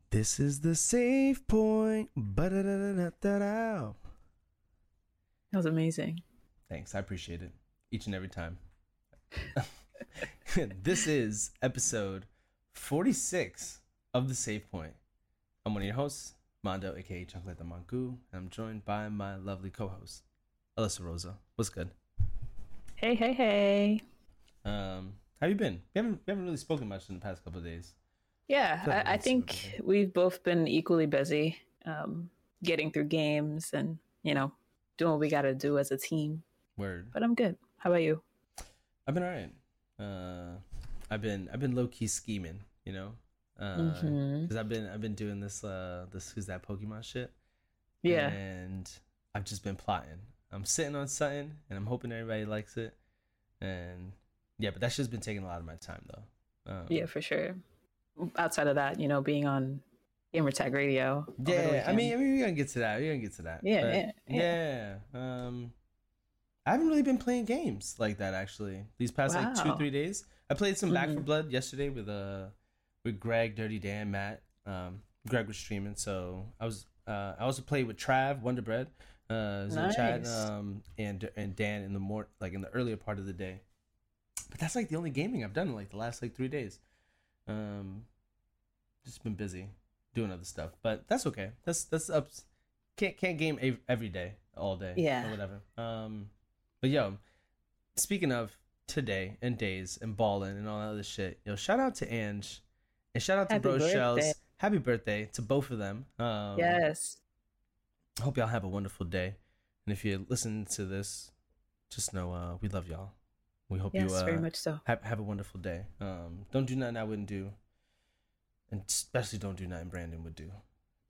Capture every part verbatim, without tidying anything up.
This is the save point. Ba-da-da-da-da-da-da. That was amazing. Thanks. I appreciate it each and every time. This is episode forty-six of the Save Point. I'm one of your hosts, Mondo, aka Chocolate the Mangu, and I'm joined by my lovely co-host, Alyssa Rosa. What's good? Hey, hey, hey. Um, how you been? We haven't we haven't really spoken much in the past couple of days. Yeah, I, I think we've both been equally busy, um, getting through games and, you know, doing what we got to do as a team. Word. But I'm good. How about you? I've been alright. Uh, I've been I've been low key scheming, you know, because uh, mm-hmm. I've been I've been doing this uh this who's that Pokemon shit. Yeah. And I've just been plotting. I'm sitting on something and I'm hoping everybody likes it. And yeah, but that's just been taking a lot of my time though. Um, yeah, for sure. Outside of that, you know, being on Gamertag Radio. Yeah, I mean, I mean, we're gonna get to that. We're gonna get to that. Yeah, but, yeah, yeah. Yeah. Um, I haven't really been playing games like that actually. These past wow. like two, three days. I played some Back mm-hmm. for Blood yesterday with uh with Greg, Dirty Dan, Matt. Um, Greg was streaming, so I was. Uh, I also played with Trav, Wonder Bread, uh, nice. chat, um, and and Dan in the more like in the earlier part of the day. But that's like the only gaming I've done in like the last like three days. Um, just been busy doing other stuff, but that's okay. That's that's up. Can't can't game every day, all day, yeah, or whatever. Um, but yo, speaking of today and days and balling and all that other shit, yo, shout out to Ange and shout out to Happy Bro birthday. Shells. Happy birthday to both of them. Um, yes. I hope y'all have a wonderful day, and if you listen to this, just know uh, we love y'all. We hope yes, you uh, very much so. Have, have a wonderful day. Um, don't do nothing I wouldn't do. And especially don't do nothing Brandon would do.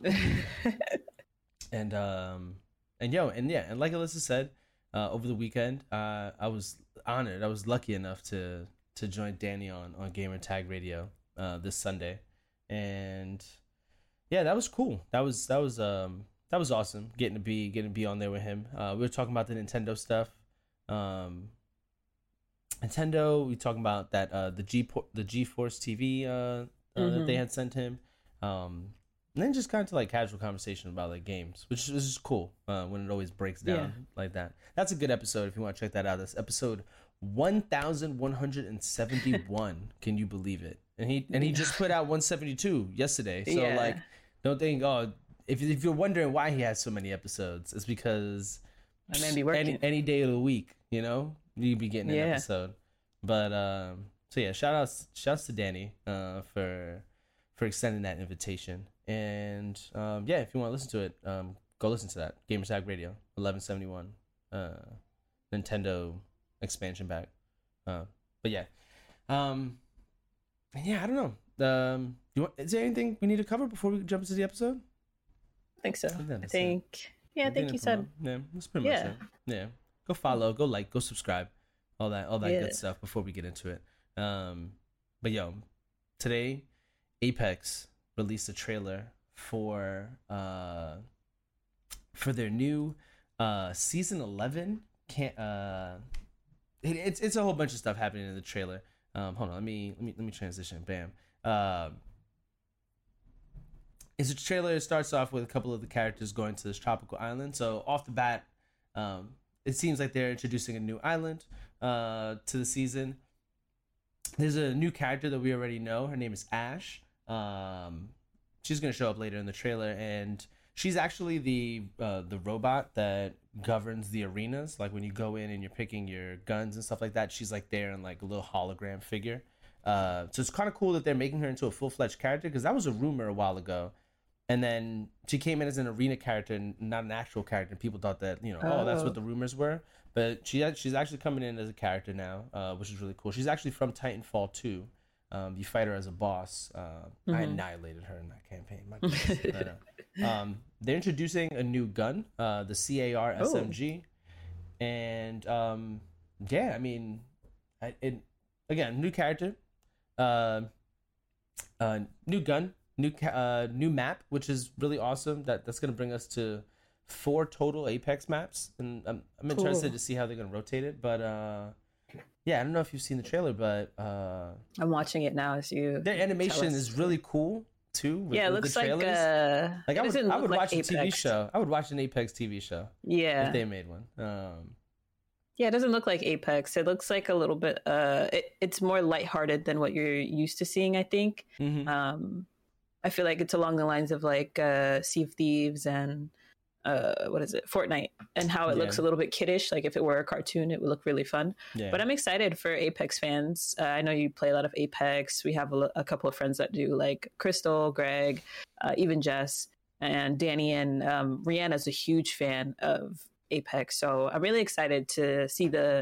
and um and yo, and yeah, and like Alyssa said, uh, over the weekend, uh, I was honored. I was lucky enough to to join Danny on, on Gamer Tag Radio uh, this Sunday. And yeah, that was cool. That was that was um that was awesome getting to be getting to be on there with him. Uh, we were talking about the Nintendo stuff. Um Nintendo, we talking about that uh, the G the GeForce T V uh, uh, mm-hmm. that they had sent him, um, and then just kind of like casual conversation about like games, which is just cool uh, when it always breaks down yeah. like that. That's a good episode if you want to check that out. That's episode one thousand one hundred seventy-one. Can you believe it? And he and he just put out one seventy-two yesterday. So yeah. like, don't think oh if if you're wondering why he has so many episodes, it's because I may be working any any day of the week, you know. You'd be getting an yeah. episode, but um, so yeah, shout outs, shouts to Danny uh, for for extending that invitation, and um, yeah, if you want to listen to it, um, go listen to that Gamertag Radio eleven seventy-one uh, Nintendo expansion pack. Uh, but yeah, um, yeah, I don't know. Um, you want, is there anything we need to cover before we jump into the episode? I think so. I think, I think yeah, I think you said yeah, that's pretty yeah. much it. Yeah. Go follow, go like, go subscribe, all that, all that yeah. good stuff before we get into it. Um, but yo, today, Apex released a trailer for uh, for their new uh, season eleven. Can't uh, it, it's it's a whole bunch of stuff happening in the trailer. Um, hold on, let me let me let me transition. Bam. Uh, it's a trailer. It starts off with a couple of the characters going to this tropical island. So off the bat, um. It seems like they're introducing a new island uh, to the season. There's a new character that we already know. Her name is Ash. Um, she's going to show up later in the trailer, and she's actually the uh, the robot that governs the arenas. Like when you go in and you're picking your guns and stuff like that, she's like there in like a little hologram figure. Uh, so it's kind of cool that they're making her into a full-fledged character, because that was a rumor a while ago. And then she came in as an arena character and not an actual character. And people thought that, you know, oh, oh that's what the rumors were. But she she's actually coming in as a character now, uh, which is really cool. She's actually from Titanfall two. Um, you fight her as a boss. Uh, mm-hmm. I annihilated her in that campaign. My goodness. um, they're introducing a new gun, uh, the C A R S M G. Oh. And um, yeah, I mean, I, it, again, new character, uh, uh, new gun. New uh, new map, which is really awesome. That that's gonna bring us to four total Apex maps, and I'm I'm cool. interested to see how they're gonna rotate it. But uh, yeah, I don't know if you've seen the trailer, but uh, I'm watching it now as you. Their animation is really cool. too. With, yeah, it with looks the like trailers. uh, like I would, I would like watch Apex. a T V show. I would watch an Apex T V show. Yeah, if they made one. Um, yeah, it doesn't look like Apex. It looks like a little bit. Uh, it, it's more lighthearted than what you're used to seeing. I think. mm-hmm. Um, I feel like it's along the lines of like uh, Sea of Thieves and uh, what is it, Fortnite, and how it Yeah. looks a little bit kiddish. Like if it were a cartoon, it would look really fun. Yeah. But I'm excited for Apex fans. Uh, I know you play a lot of Apex. We have a, a couple of friends that do, like Crystal, Greg, uh, even Jess, and Danny, and um, Rihanna's a huge fan of Apex. So I'm really excited to see the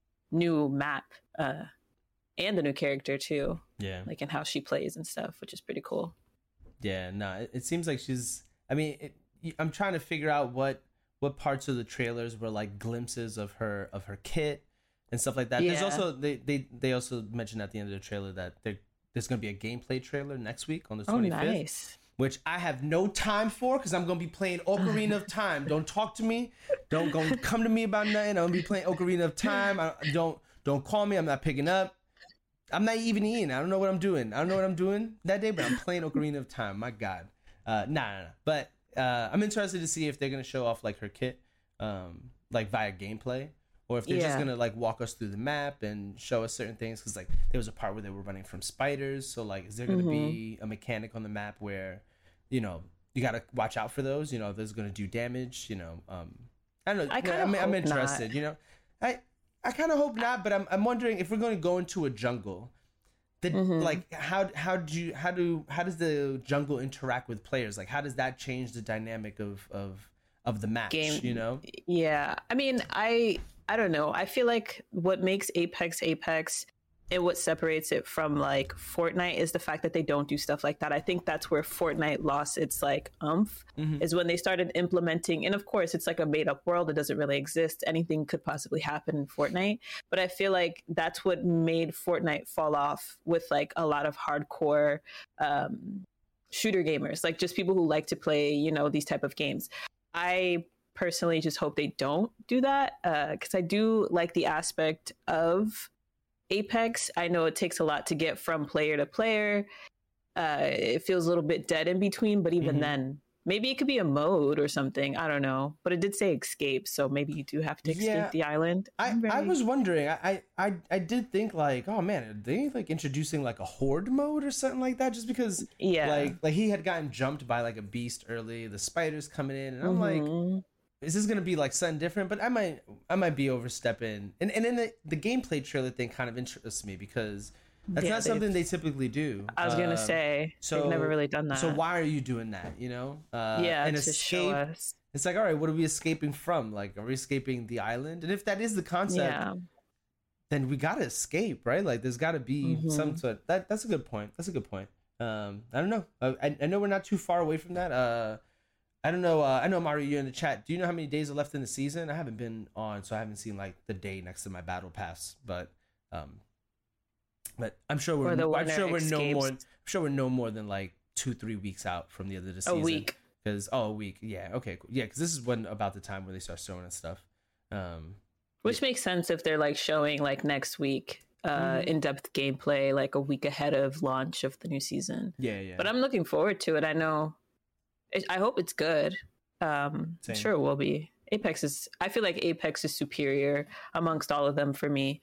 new map uh, and the new character too. Yeah. Like and how she plays and stuff, which is pretty cool. Yeah, no, it, it seems like she's. I mean, it, I'm trying to figure out what what parts of the trailers were like glimpses of her of her kit and stuff like that. Yeah. There's also they, they they also mentioned at the end of the trailer that there, there's going to be a gameplay trailer next week on the twenty-fifth, Oh, nice. which I have no time for because I'm going to be playing Ocarina of Time. Don't talk to me. Don't go come to me about nothing. I'm going to be playing Ocarina of Time. I, don't don't call me. I'm not picking up. I'm not even eating. I don't know what I'm doing. I don't know what I'm doing that day, but I'm playing Ocarina of Time. My God. Uh, nah, nah, nah. But uh, I'm interested to see if they're going to show off like her kit, um, like via gameplay, or if they're Yeah. just going to like walk us through the map and show us certain things. Because like there was a part where they were running from spiders. So like, is there going to Mm-hmm. be a mechanic on the map where, you know, you got to watch out for those, you know, if there's going to do damage, you know, um, I don't know. I kinda I'm, I'm hope interested, not. you know, I, I kind of hope not, but I'm I'm wondering if we're going to go into a jungle, the Mm-hmm. like how how do you how do how does the jungle interact with players? Like how does that change the dynamic of of of the match? Game. You know? Yeah. I mean, I I don't know. I feel like what makes Apex Apex and what separates it from like Fortnite is the fact that they don't do stuff like that. I think that's where Fortnite lost its like umph, Mhm. is when they started implementing, and of course it's like a made up world, it doesn't really exist. Anything could possibly happen in Fortnite, but I feel like that's what made Fortnite fall off with like a lot of hardcore um shooter gamers, like just people who like to play, you know, these type of games. I personally just hope they don't do that, because uh, I do like the aspect of Apex. I know it takes a lot to get from player to player. Uh, it feels a little bit dead in between, but even Mhm. then, maybe it could be a mode or something. I don't know. But it did say escape, so maybe you do have to escape Yeah, the island. I, I'm I very- was wondering. I, I I did think like, oh man, are they like introducing like a horde mode or something like that? Just because yeah. like like he had gotten jumped by like a beast early, the spiders coming in, and I'm like, Mhm. is this gonna be like something different? But I might I might be overstepping. And and then the, the gameplay trailer thing kind of interests me because that's Yeah, not they've- something they typically do. I was gonna Um, say so they've never really done that. So why are you doing that? You know? Uh, yeah, and to show escape. us. It's like, all right, what are we escaping from? Like, are we escaping the island? And if that is the concept, Yeah. then we gotta escape, right? Like, there's gotta be Mhm. some sort. That that's a good point. That's a good point. Um, I don't know. Uh, I I know we're not too far away from that. Uh, I don't know. Uh, I know Mario, you're in the chat. Do you know how many days are left in the season? I haven't been on, so I haven't seen like the day next to my battle pass. But, um, but I'm sure we're. Or the I'm winner sure we're no escapes. more. I'm sure we're no more than like two, three weeks out from the end of the A season. week. Because oh, a week. Yeah. Okay. Cool. Yeah. Because this is when about the time where they start showing us stuff. Um, Which makes sense if they're like showing like next week uh, Mhm. in-depth gameplay like a week ahead of launch of the new season. yeah. Yeah. But I'm looking forward to it. I know. it- I hope it's good. Um, Same. I'm sure it will be. Apex is. I feel like Apex is superior amongst all of them for me.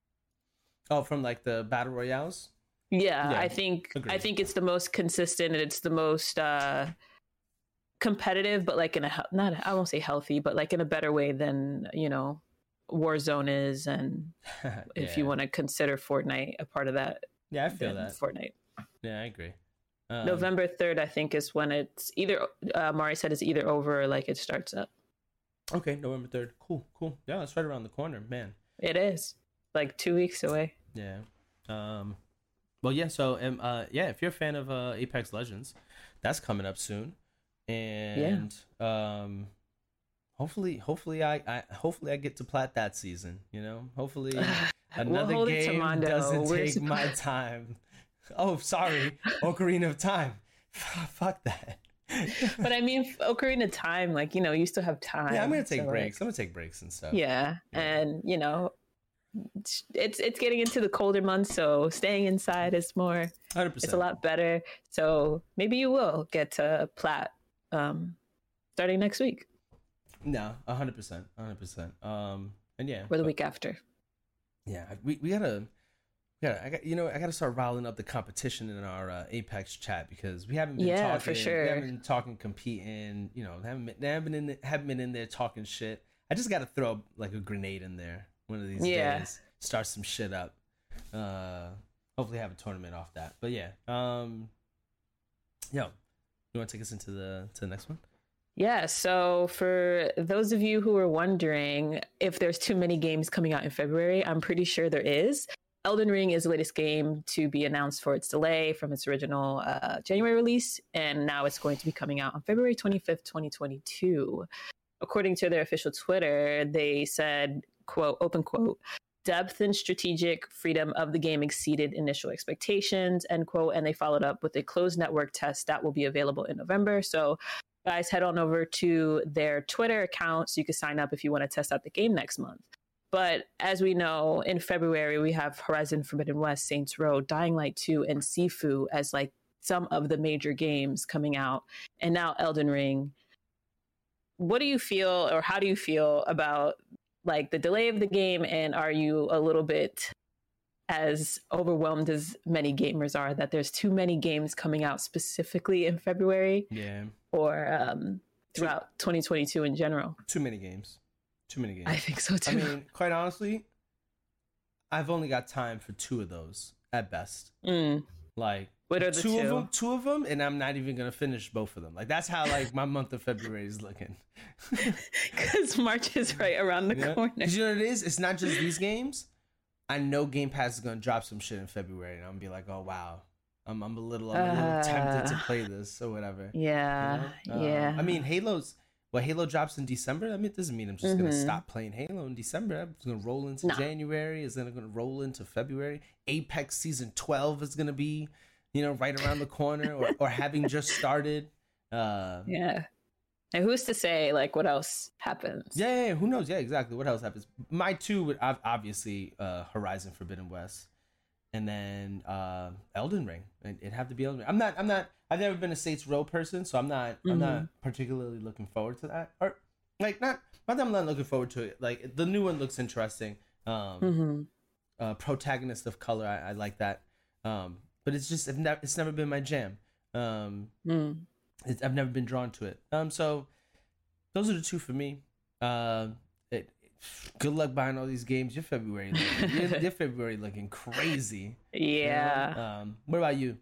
oh, from like the battle royales. Yeah, Yeah, I think. I agreed. think it's the most consistent and it's the most uh, competitive, but like in a hel- not. I won't say healthy, but like in a better way than you know Warzone is, and if you Yeah. want to consider Fortnite a part of that. Yeah, I feel then that. Fortnite. Yeah, I agree. Um, November third, I think, is when it's either, uh, Mari said it's either over or like it starts up. Okay, November third. Cool, cool. Yeah, that's right around the corner, man. It is like two weeks away. Yeah. Um. Well, yeah. So, um, uh, yeah. If you're a fan of uh, Apex Legends, that's coming up soon, and um, hopefully, hopefully, I, I, hopefully, I get to plat that season. You know, hopefully, another hold it to game Mondo. doesn't We're take supp- my time. Oh, sorry, Ocarina of Time. Fuck that. But I mean, Ocarina of Time, like, you know, you still have time. Yeah, I'm gonna take so, breaks. like, I'm gonna take breaks and stuff. yeah. Yeah. And, you know, it's it's getting into the colder months, so staying inside is more. one hundred percent. It's a lot better. So maybe you will get to Plat um, starting next week. No, one hundred percent, one hundred percent. Um, and yeah, or the but, week after. Yeah, we we gotta. Yeah, I got you know I got to start riling up the competition in our uh, Apex chat because we haven't been yeah, talking. for sure. We haven't been talking, competing. You know, haven't been, haven't been in haven't been in there talking shit. I just got to throw like a grenade in there one of these yeah. days. Start some shit up. Uh, hopefully have a tournament off that. But yeah, um, yo, you want to take us into the to the next one? Yeah, so for those of you who are wondering if there's too many games coming out in February, I'm pretty sure there is. Elden Ring is the latest game to be announced for its delay from its original uh, January release, and now it's going to be coming out on February twenty-fifth, twenty twenty-two. According to their official Twitter, they said, quote, open quote, depth and strategic freedom of the game exceeded initial expectations, end quote, and they followed up with a closed network test that will be available in November. So guys, head on over to their Twitter account so you can sign up if you want to test out the game next month. But as we know, in February, we have Horizon Forbidden West, Saints Row, Dying Light two, and Sifu as like some of the major games coming out. And now Elden Ring. What do you feel, or how do you feel about like the delay of the game? And are you a little bit as overwhelmed as many gamers are that there's too many games coming out specifically in February? Yeah. Or um, throughout too, twenty twenty-two in general? Too many games. Too many games. I think so too. I mean, quite honestly, I've only got time for two of those at best. Mm. Like, what are the two, two of them? Two of them, and I'm not even gonna finish both of them. Like, that's how like my month of February is looking. Because March is right around the yeah. corner. You know what it is? It's not just these games. I know Game Pass is gonna drop some shit in February, and I'm gonna be like, oh wow, I'm I'm a little I'm a little uh, tempted to play this or whatever. Yeah, you know? yeah. Uh, I mean, Halo's. Well, Halo drops in December. I mean, it doesn't mean I'm just mm-hmm. gonna stop playing Halo in December. I'm just gonna roll into no. January. It's gonna gonna roll into February. Apex season twelve is gonna be, you know, right around the corner, or, or having just started. Uh, yeah. And who's to say like what else happens? Yeah, yeah, yeah, who knows? Yeah, exactly. What else happens? My two would obviously uh, Horizon Forbidden West, and then uh, Elden Ring. It'd have to be Elden Ring. I'm not. I'm not. I've never been a Saints Row person, so I'm not. Mm-hmm. I'm not particularly looking forward to that. Or like not. Not that I'm not looking forward to it. Like the new one looks interesting. Um, mm-hmm. uh, protagonist of color. I, I like that. Um, but it's just. It's never, it's never been my jam. Um, mm. it's, I've never been drawn to it. Um, so those are the two for me. Uh, it, good luck buying all these games. Your February, looking, your, your February looking crazy. Yeah. You know? Um, what about you?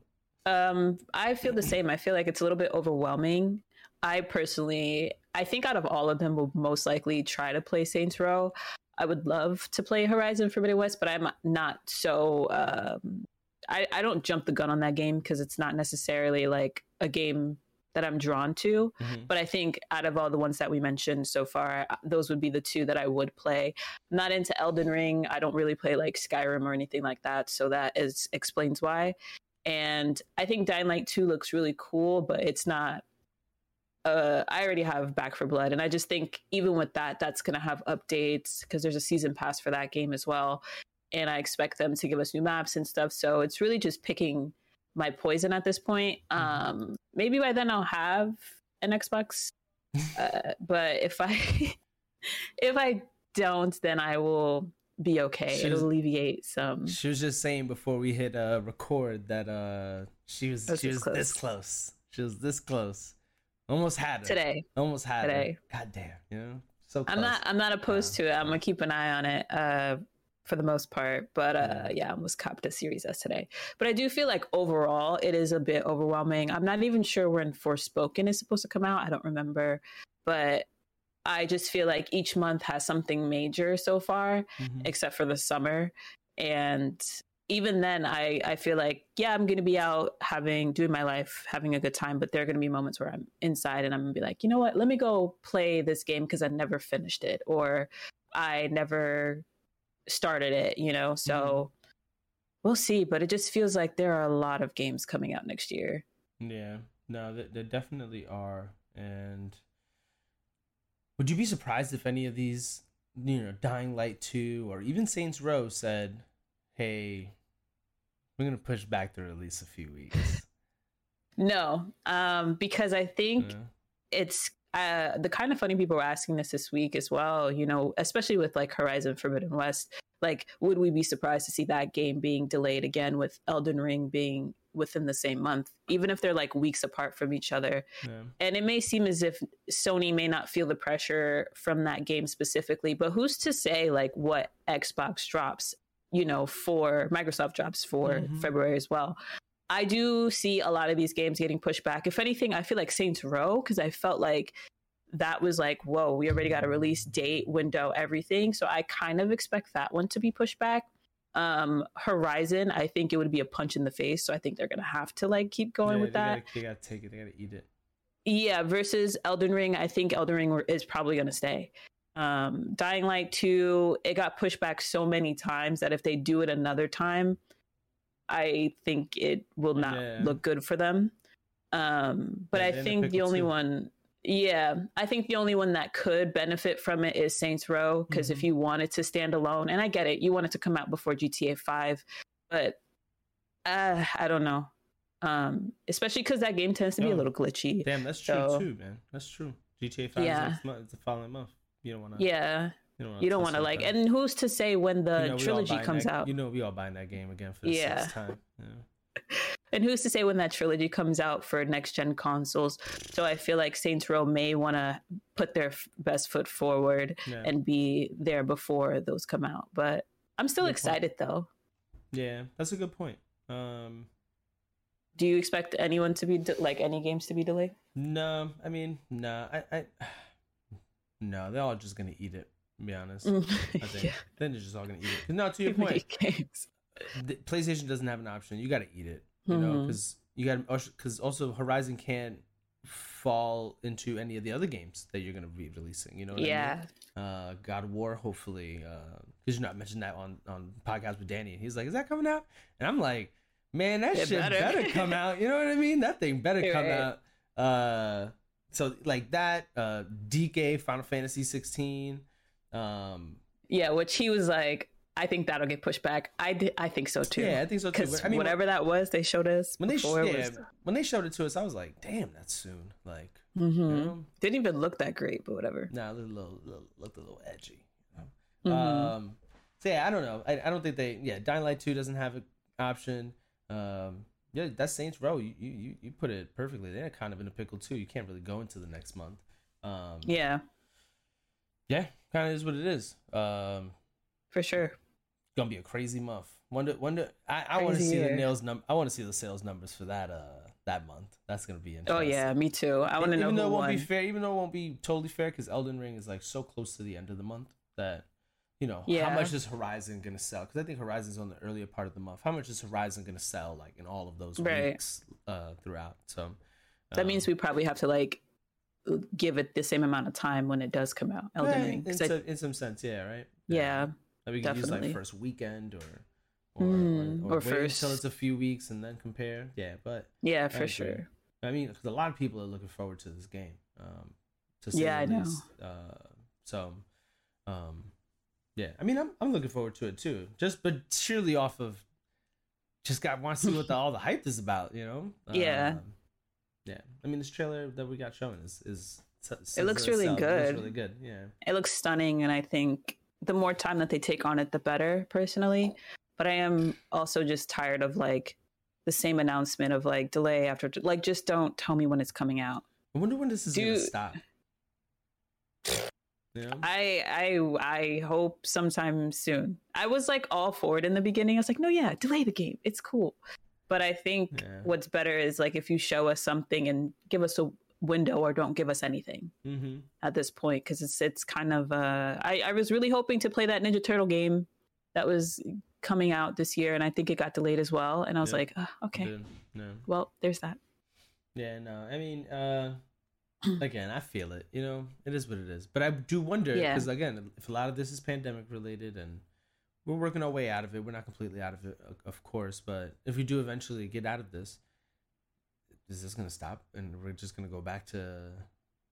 Um, I feel the same. I feel like it's a little bit overwhelming. I personally, I think out of all of them, will most likely try to play Saints Row. I would love to play Horizon Forbidden West, but I'm not so. Um, I I don't jump the gun on that game because it's not necessarily like a game that I'm drawn to. Mm-hmm. But I think out of all the ones that we mentioned so far, those would be the two that I would play. I'm not into Elden Ring. I don't really play like Skyrim or anything like that, so that is explains why. And I think Dying Light two looks really cool, but it's not. Uh, I already have Back for Blood, and I just think even with that, that's going to have updates because there's a season pass for that game as well. And I expect them to give us new maps and stuff. So it's really just picking my poison at this point. Um, maybe by then I'll have an Xbox, uh, but if I if I don't, then I will be okay. She It'll was, alleviate some. She was just saying before we hit uh, record that uh, she was, was she was close. this close. She was this close. Almost had her today. Almost had today. her. God damn, you know, so close. I'm not. I'm not opposed uh, to it. I'm gonna keep an eye on it. Uh, for the most part, but uh, yeah. yeah, I almost copped a Series S today. But I do feel like overall it is a bit overwhelming. I'm not even sure when Forspoken is supposed to come out. I don't remember, but I just feel like each month has something major so far, mm-hmm. except for the summer. And even then, I, I feel like, yeah, I'm going to be out having, doing my life, having a good time, but there are going to be moments where I'm inside and I'm going to be like, you know what, let me go play this game because I never finished it, or I never started it, you know, so mm-hmm. we'll see. But it just feels like there are a lot of games coming out next year. Yeah, no, there, there definitely are. And would you be surprised if any of these you know, Dying Light two or even Saints Row said, "Hey, we're gonna push back the release a few weeks." No, um, because I think Yeah. it's uh, the kind of funny people were asking this this week as well. You know, especially with like Horizon Forbidden West. Like, would we be surprised to see that game being delayed again with Elden Ring being within the same month, even if they're like weeks apart from each other? Yeah. And it may seem as if Sony may not feel the pressure from that game specifically, but who's to say like what Xbox drops, you know, for Microsoft drops for mm-hmm. February as well. I do see a lot of these games getting pushed back. If anything, I feel like Saints Row, because I felt like that was like, whoa, we already got a release date, window, everything. So I kind of expect that one to be pushed back. Um, Horizon, I think it would be a punch in the face. So I think they're going to have to like keep going yeah, with they that. Gotta, they got to take it. They got to eat it. Yeah, versus Elden Ring, I think Elden Ring is probably going to stay. Um, Dying Light two, it got pushed back so many times that if they do it another time, I think it will not yeah. look good for them. Um, but yeah, I think the only too. one, yeah, I think the only one that could benefit from it is Saints Row. Because mm-hmm. if you want it to stand alone, and I get it, you want it to come out before G T A five, but uh, I don't know. Um, especially because that game tends to be oh, a little glitchy. Damn, that's true so, too, man. That's true. G T A five yeah. is it's the following month. You don't want to. Yeah. You don't want to like, that. And who's to say when the you know, trilogy comes that, out? You know, we all buying that game again for the yeah. sixth time. Yeah. And who's to say when that trilogy comes out for next gen consoles? So I feel like Saints Row may want to put their f- best foot forward yeah. and be there before those come out. But I'm still good excited point. though. Yeah, that's a good point. Um, Do you expect anyone to be de- like any games to be delayed? No, I mean, no, I, I no, they're all just gonna eat it. To be honest, I think yeah. then they're just all gonna eat it. No, to your point, the PlayStation doesn't have an option. You got to eat it, you mm-hmm. know, because you got because also Horizon can't fall into any of the other games that you're gonna be releasing. You know, what yeah. I mean? Uh, God of War, hopefully, because uh, you know I mentioned that on on podcast with Danny, and he's like, "Is that coming out?" And I'm like, "Man, that it shit better. better come out." You know what I mean? That thing better You're come right. out. Uh, so like that, uh, D K, Final Fantasy sixteen. Um, yeah, which he was like, I think that'll get pushed back. I, d- I think so too. Yeah, I think so too. Because I mean, whatever that was, they showed us when they sh- before. Yeah, was... when they showed it to us, I was like, damn, that's soon. Like, mm-hmm. you know? Didn't even look that great, but whatever. Nah, it looked a little, little, looked a little edgy. You know? mm-hmm. Um, so yeah, I don't know. I, I don't think they. Yeah, Dying Light two doesn't have an option. Um, yeah, that's Saints Row. You you you put it perfectly. They're kind of in a pickle too. You can't really go into the next month. Um, yeah. Yeah, kind of is what it is. Um, For sure. Gonna be a crazy month. Wonder, wonder. I, I want to see year. the nails num. I want to see the sales numbers for that. Uh, that month. That's gonna be interesting. Oh yeah, me too. I want to know. Even though it won't won. be fair, even though it won't be totally fair, because Elden Ring is like so close to the end of the month that, you know, yeah. how much is Horizon gonna sell? Because I think Horizon's on the earlier part of the month. How much is Horizon gonna sell like in all of those right. weeks uh, throughout? So um, that means we probably have to like give it the same amount of time when it does come out. Elden yeah, Ring, in, so, in some sense, yeah, right. Yeah, um, that we can definitely. use like first weekend or or, mm, or, or, or or wait first until it's a few weeks and then compare. Yeah, but yeah, for sure. I mean, because a lot of people are looking forward to this game. Um, to yeah, I know. Uh, so, um, yeah, I mean, I'm I'm looking forward to it too. Just but surely off of just got want to see what the, all the hype is about. You know. Yeah. Um, Yeah, I mean, this trailer that we got shown is is it looks really good. It looks really good. Yeah, it looks stunning, and I think the more time that they take on it, the better. Personally, but I am also just tired of like the same announcement of like delay after like just don't tell me when it's coming out. I wonder when this is Do, gonna stop. You know? I I I hope sometime soon. I was like all for it in the beginning. I was like, no, yeah, delay the game. It's cool. But I think yeah. what's better is like if you show us something and give us a window or don't give us anything mm-hmm. at this point, because it's it's kind of uh, I, I was really hoping to play that Ninja Turtle game that was coming out this year, and I think it got delayed as well. And I was yep. like, oh, okay, no. well, there's that. Yeah, no, I mean, uh, again, I feel it. You know, it is what it is. But I do wonder because yeah. again, if a lot of this is pandemic related and we're working our way out of it. We're not completely out of it, of course, but if we do eventually get out of this, is this going to stop and we're just going to go back to,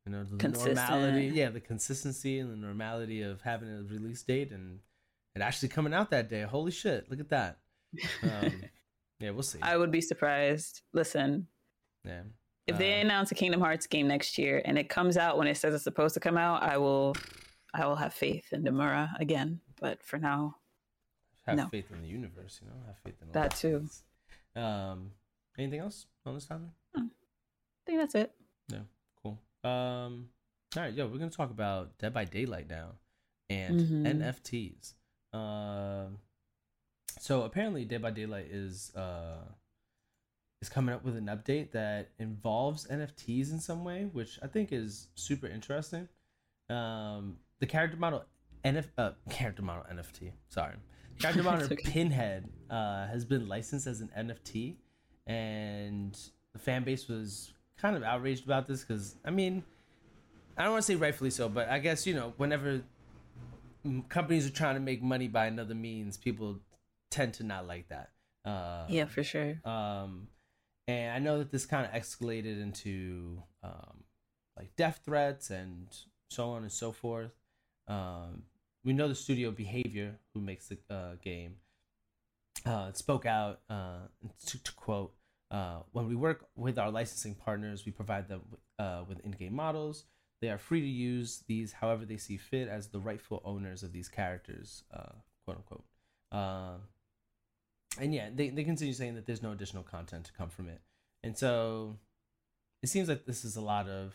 You know, the Consistent. normality, yeah, the consistency and the normality of having a release date and it actually coming out that day. Holy shit! Look at that. Um, yeah, we'll see. I would be surprised. Listen, yeah, if uh, they announce a Kingdom Hearts game next year and it comes out when it says it's supposed to come out, I will, I will have faith in Nomura again. But for now, have no. faith in the universe. You know, have faith in all that too. things. Um, anything else on this topic? I think that's it. Yeah, cool. Um, all right, yo, we're gonna talk about Dead by Daylight now and Mhm. N F Ts. Um, so apparently, Dead by Daylight is uh is coming up with an update that involves N F Ts in some way, which I think is super interesting. Um, the character model N F uh character model N F T. Sorry, character model It's okay. Pinhead uh has been licensed as an N F T, and the fan base was kind of outraged about this because I mean, I don't want to say rightfully so, but I guess you know whenever companies are trying to make money by another means, people tend to not like that. Uh, Yeah, for sure. Um, and I know that this kind of escalated into um, like death threats and so on and so forth. Um, we know the studio Behavior, who makes the uh, game, uh, spoke out uh, to, to quote, uh, when we work with our licensing partners, we provide them uh, with in-game models. They are free to use these however they see fit as the rightful owners of these characters, uh, quote unquote. Uh, and yeah, they, they continue saying that there's no additional content to come from it. And so it seems like this is a lot of,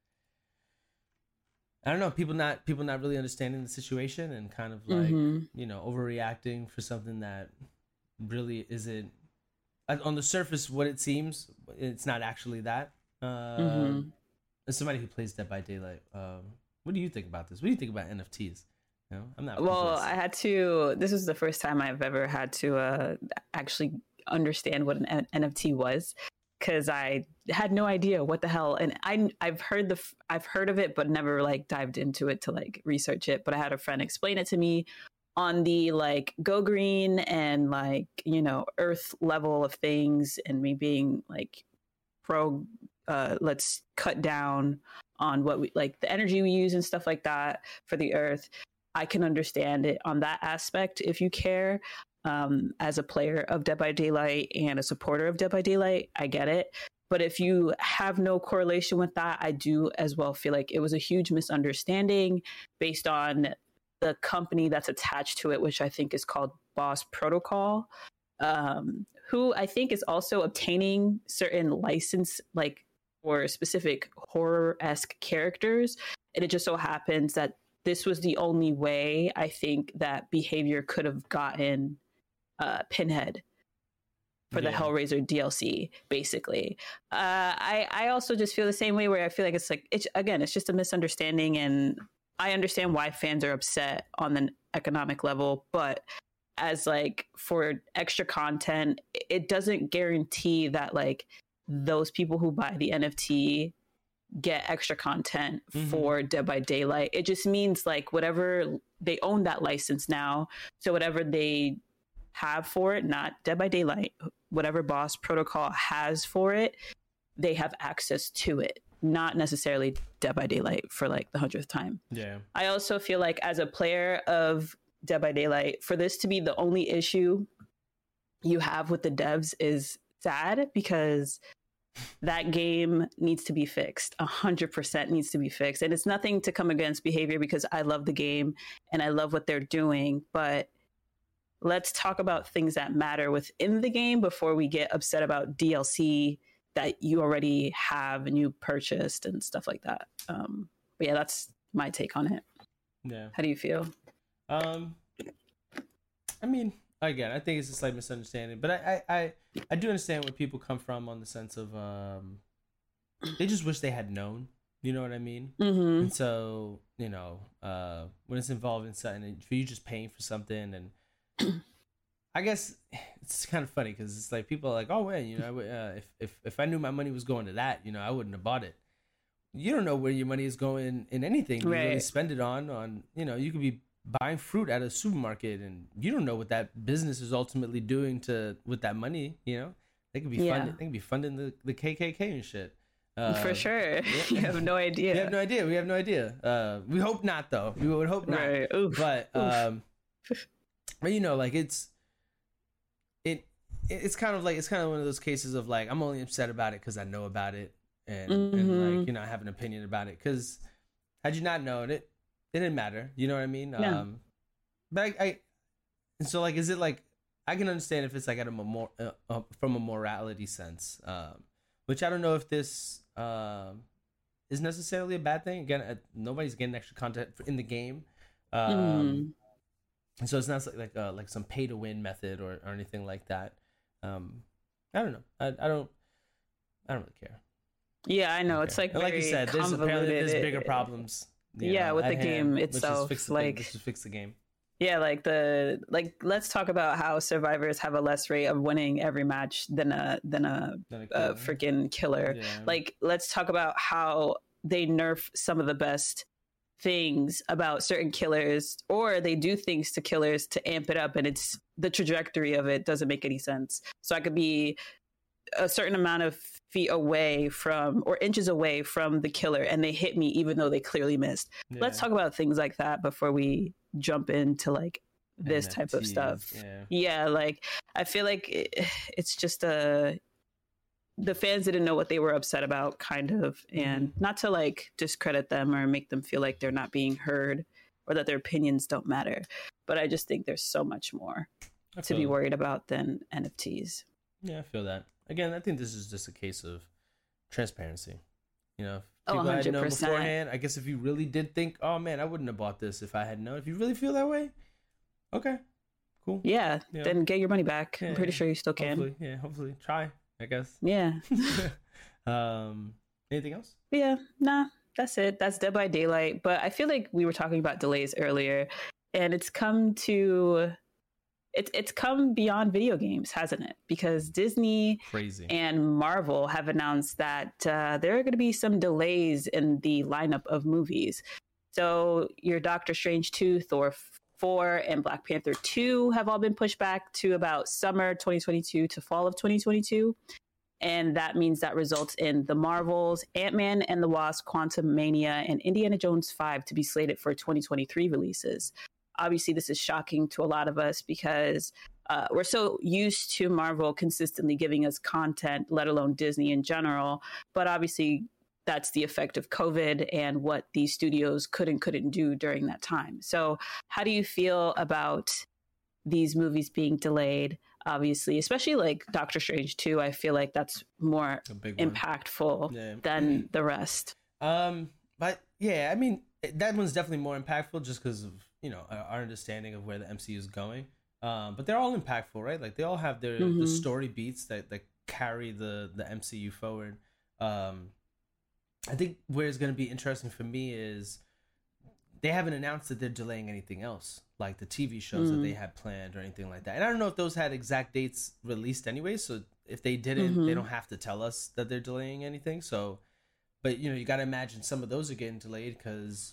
I don't know, people not people not really understanding the situation and kind of like, Mhm. you know, overreacting for something that really isn't, on the surface, what it seems, it's not actually that. Uh, Mhm. As somebody who plays Dead by Daylight, um, what do you think about this? What do you think about N F Ts? You know, I'm not. Well, convinced. I had to. This is the first time I've ever had to uh, actually understand what an N- NFT was, because I had no idea what the hell. And I I've heard the f- I've heard of it, but never like dived into it to like research it. But I had a friend explain it to me on the like go green and like you know Earth level of things, and me being like pro. Uh, let's cut down on what we like the energy we use and stuff like that for the Earth. I can understand it on that aspect if you care. Um, as a player of Dead by Daylight and a supporter of Dead by Daylight, I get it. But if you have no correlation with that, I do as well feel like it was a huge misunderstanding based on the company that's attached to it, which I think is called Boss Protocol, um, who I think is also obtaining certain license, like for specific horror-esque characters. And it just so happens that this was the only way I think that Behavior could have gotten uh, Pinhead for the Yeah. Hellraiser D L C, basically. Uh, I I also just feel the same way, where I feel like it's like it's again, it's just a misunderstanding, and I understand why fans are upset on the economic level, but as like for extra content, it doesn't guarantee that like those people who buy the N F T get extra content Mhm. for Dead by Daylight. It just means like whatever they own that license now. So whatever they have for it, not Dead by Daylight, whatever Boss Protocol has for it, they have access to it, not necessarily Dead by Daylight for like the hundredth time. Yeah. I also feel like as a player of Dead by Daylight, for this to be the only issue you have with the devs is sad, because that game needs to be fixed. A hundred percent needs to be fixed. And it's nothing to come against Behavior, because I love the game and I love what they're doing. But let's talk about things that matter within the game before we get upset about D L C that you already have and you purchased and stuff like that. Um, but yeah, that's my take on it. Yeah. How do you feel? Um, I mean, again, I think it's a slight misunderstanding, but I, I, I, I do understand where people come from on the sense of um, they just wish they had known. You know what I mean? Mm-hmm. And so, you know, uh, when it's involved in something, and for you just paying for something, and I guess it's kind of funny because it's like people are like, oh man, you know, I would, uh, if if if I knew my money was going to that, you know, I wouldn't have bought it. You don't know where your money is going in anything. You really Right. spend it on on you know, you could be buying fruit at a supermarket, and you don't know what that business is ultimately doing to with that money. You know, they could be Yeah. funding, they could be funding the the K K K and shit. Uh, For sure. Yeah. You have no idea. We have no idea. We have no idea. Uh, we hope not, though. We would hope not. Right. Oof. But, Oof. um, but you know, like it's, it, it's kind of like, it's kind of one of those cases of like, I'm only upset about it because I know about it. And, mm-hmm. and like, you know, I have an opinion about it. Because had you not known it, it didn't matter. You know what I mean? No. Um, but I, I, and so like, is it like, I can understand if it's like at a more, uh, uh, from a morality sense, um, which I don't know if this, um, is necessarily a bad thing. Again, uh, nobody's getting extra content in the game. Um, mm. And so it's not like, like, uh, like some pay to win method or, or anything like that. Um, I don't know. I, I don't, I don't really care. Yeah, I know. I it's like, like you said, there's apparently there's bigger problems. Yeah, know, with the game hand, itself. Let's like, let's just fix the game. Yeah, like the like. Let's talk about how survivors have a less rate of winning every match than a than a, than a killer. Uh, freaking killer. Yeah. Like, let's talk about how they nerf some of the best things about certain killers, or they do things to killers to amp it up, and it's the trajectory of it doesn't make any sense. So I could be a certain amount of feet away from or inches away from the killer, and they hit me even though they clearly missed. Yeah. Let's talk about things like that before we jump into like this N F Ts, type of stuff. Yeah. yeah, like I feel like it, it's just a the fans didn't know what they were upset about, kind of, and mm-hmm. not to like discredit them or make them feel like they're not being heard or that their opinions don't matter, but I just think there's so much more to be worried about than N F Ts. Yeah, I feel that. Again, I think this is just a case of transparency. You know, if people oh, one hundred percent. had known beforehand. I guess if you really did think, oh man, I wouldn't have bought this if I had known. If you really feel that way, okay, cool. Yeah, you know, then get your money back. Yeah, I'm pretty sure you still can. Hopefully, yeah, hopefully. Try, I guess. Yeah. um, anything else? Yeah, nah, that's it. That's Dead by Daylight. But I feel like we were talking about delays earlier, and it's come to... It's it's come beyond video games, hasn't it? Because Disney Crazy. and Marvel have announced that uh, there are going to be some delays in the lineup of movies. So your Doctor Strange two, Thor four, and Black Panther two have all been pushed back to about summer twenty twenty-two to fall of twenty twenty-two. And that means that results in The Marvels, Ant-Man and the Wasp, Quantumania, and Indiana Jones five to be slated for twenty twenty-three releases. Obviously, this is shocking to a lot of us because uh, we're so used to Marvel consistently giving us content, let alone Disney in general. But obviously, that's the effect of COVID and what these studios could and couldn't do during that time. So how do you feel about these movies being delayed? Obviously, especially like Doctor Strange two, I feel like that's more impactful yeah. than the rest. Um, but yeah, I mean, that one's definitely more impactful just because of, you know, our understanding of where the M C U is going. Um, but they're all impactful, right? Like they all have their mm-hmm. the story beats that, that carry the, the M C U forward. Um, I think where it's going to be interesting for me is they haven't announced that they're delaying anything else, like the T V shows mm. that they had planned or anything like that. And I don't know if those had exact dates released anyway. So if they didn't, mm-hmm. they don't have to tell us that they're delaying anything. So, but you know, you got to imagine some of those are getting delayed because,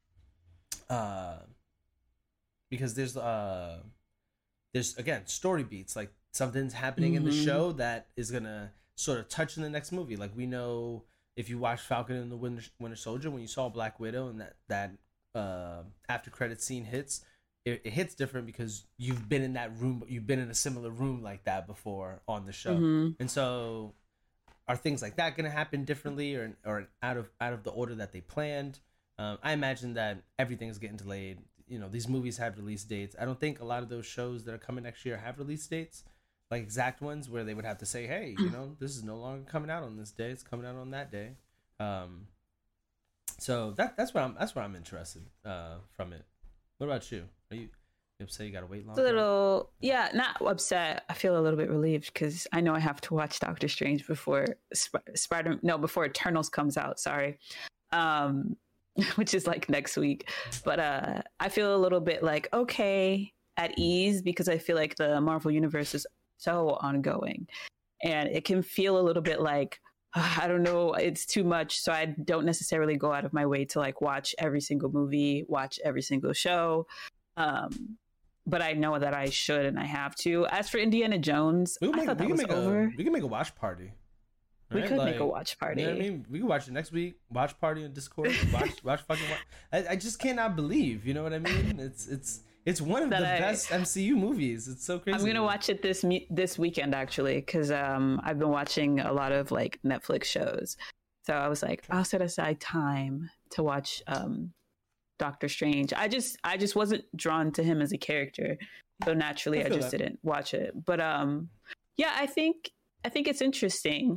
uh, because there's, uh, there's again, story beats, like something's happening mm-hmm. in the show that is going to sort of touch in the next movie. Like we know if you watch Falcon and the Winter, Winter Soldier, when you saw Black Widow and that, that, uh, after credit scene hits, it, it hits different because you've been in that room, you've been in a similar room like that before on the show. Mm-hmm. And so are things like that going to happen differently or, or out of, out of the order that they planned? Um, I imagine that everything is getting delayed. You know, these movies have release dates. I don't think a lot of those shows that are coming next year have release dates, like exact ones where they would have to say, hey, you know, this is no longer coming out on this day. It's coming out on that day. Um, so that that's what I'm that's what I'm interested uh, from it. What about you? Are you, you upset you got to wait long? A little, yeah, not upset. I feel a little bit relieved because I know I have to watch Doctor Strange before Sp- Spider. No, before Eternals comes out. Sorry. Um, which is like next week. But uh, I feel a little bit like, okay, at ease because I feel like the Marvel Universe is so ongoing. And it can feel a little bit like, uh, I don't know, it's too much. So I don't necessarily go out of my way to like watch every single movie, watch every single show. Um, but I know that I should and I have to. As for Indiana Jones, I make, thought that we was can make over. A, we can make a watch party. We right? could Like, make a watch party. You know what I mean? We could watch it next week. Watch party on Discord. Watch, watch fucking. Watch. I, I just cannot believe. You know what I mean? It's it's it's one of That the I- best M C U movies. It's so crazy. I'm gonna watch it this me- this weekend actually, because um I've been watching a lot of like Netflix shows, so I was like, I'll set aside time to watch um Doctor Strange. I just I just wasn't drawn to him as a character, so naturally I I, feel just that. didn't watch it. But um yeah, I think I think it's interesting.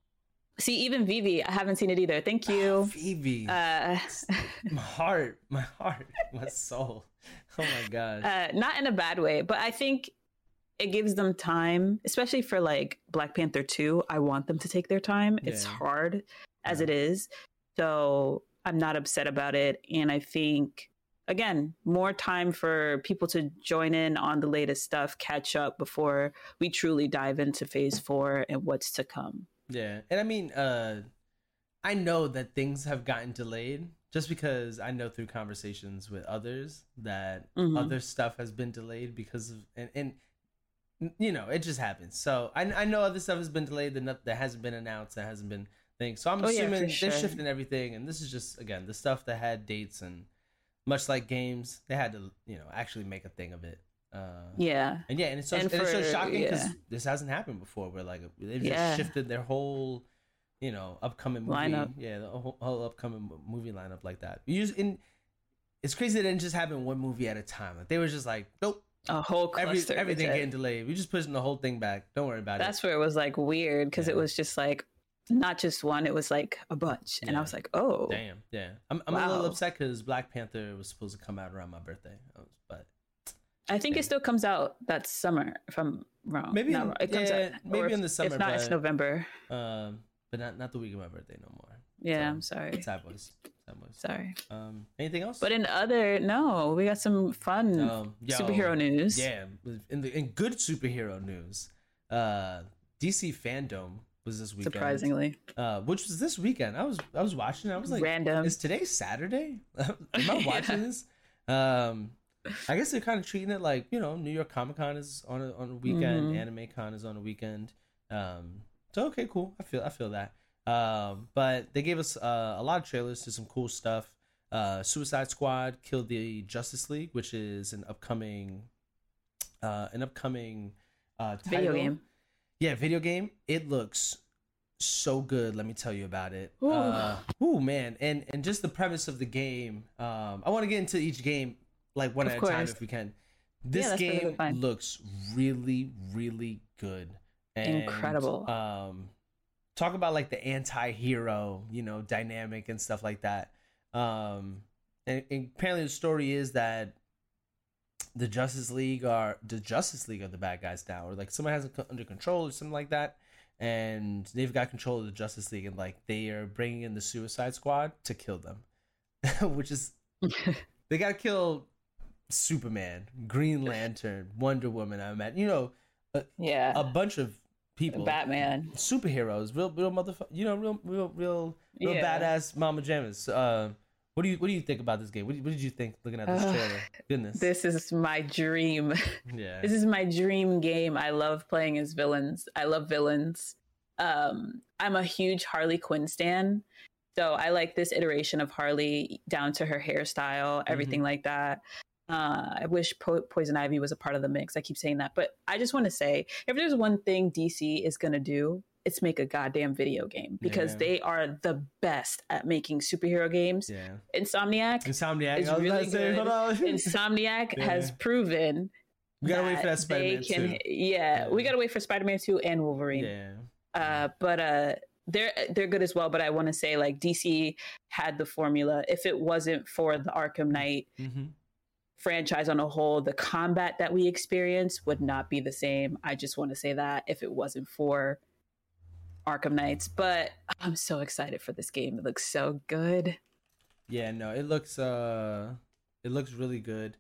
See, even Vivi, I haven't seen it either. Thank you. Phoebe. Uh, my heart, my heart, my soul. Oh my gosh. uh, not in a bad way, but I think it gives them time, especially for like Black Panther two. I want them to take their time. It's Yeah. hard as Yeah. it is. So I'm not upset about it. And I think, again, more time for people to join in on the latest stuff, catch up before we truly dive into phase four and what's to come. Yeah, and I mean, uh, I know that things have gotten delayed just because I know through conversations with others that Mhm. other stuff has been delayed because of and, and you know it just happens. So I I know other stuff has been delayed that not, that hasn't been announced, that hasn't been things. So I'm Oh, yeah, assuming for they're sure. shifting everything, and this is just again the stuff that had dates and much like games, they had to you know actually make a thing of it. Uh, Yeah. and yeah, and it's so, And and it's so for- shocking because yeah. this hasn't happened before. Where like they've just Yeah. shifted their whole, you know, upcoming movie Lineup. Yeah, the whole, whole upcoming movie lineup like that. You just, in, it's crazy that it didn't just happen one movie at a time. Like they were just like, nope, A whole every, cluster. of everything it. getting delayed. We just pushing the whole thing back. Don't worry about That's it. where it was like weird because it Yeah. was just like not just one, it was like a bunch. And Yeah. I was like, oh, Damn, yeah. I'm, I'm a little Wow. upset because Black Panther was supposed to come out around my birthday, I was- but I think Yeah. it still comes out that summer, if I'm wrong. Maybe Not in- wrong. It comes yeah, out, maybe or in if- the summer, If not, it's but- November. um, but not not the week of my birthday no more. Yeah, So, I'm sorry. Sad boys, sad boys. Sorry. Um, anything else? But in other, no, we got some fun Um, yo, superhero news. Yeah, in the in good superhero news, uh, D C Fandom was this weekend. Surprisingly. uh, which was this weekend. I was I was watching. I was like, Random. Is today Saturday? Am I watching Yeah. this? Um, I guess they're kind of treating it like you know New York Comic Con is on a on a weekend, Mhm. Anime Con is on a weekend. Um, so okay, cool. I feel I feel that. Um, but they gave us uh, a lot of trailers to some cool stuff. Uh, Suicide Squad killed the Justice League, which is an upcoming, uh, an upcoming uh, title. Video game. Yeah, video game. It looks so good. Let me tell you about it. Ooh. Uh, ooh, man, and and just the premise of the game. Um, I want to get into each game like one Of at a time course. if we can. This that's perfectly game fine. looks really, really good. And, Incredible. Um, talk about like the anti-hero, you know, dynamic and stuff like that. Um, and, and apparently the story is that the Justice League are the Justice League are the bad guys now, or like someone has it co- under control or something like that, and they've got control of the Justice League, and like they are bringing in the Suicide Squad to kill them, which is they got to kill Superman, Green Lantern, Wonder Woman. I imagine you know a, Yeah. a bunch of people, Batman. superheroes, real real motherfucker, you know, real real real real Yeah. badass mama jammas. Uh, what do you what do you think about this game? What, do you- what did you think looking at this Ugh, trailer? Goodness, This is my dream. yeah. This is my dream game. I love playing as villains. I love villains. Um, I'm a huge Harley Quinn stan. So I like this iteration of Harley down to her hairstyle, everything like that. Uh, I wish po- Poison Ivy was a part of the mix. I keep saying that. But I just want to say, if there's one thing D C is going to do, it's make a goddamn video game because Yeah. they are the best at making superhero games. Yeah. Insomniac Insomniac. is I was really about to say, good. hold on. Insomniac Yeah. has proven We gotta wait for that they Spider-Man can- too. Yeah, Yeah. we gotta wait for Spider-Man two and Wolverine. Yeah. Uh, but uh, they're they're good as well. But I want to say like D C had the formula. If it wasn't for the Arkham Knight Mm-hmm. franchise on a whole, the combat that we experience would not be the same. I just want to say that if it wasn't for Arkham Knights. But I'm so excited for this game. It looks so good. Yeah, no, it looks uh it looks really good.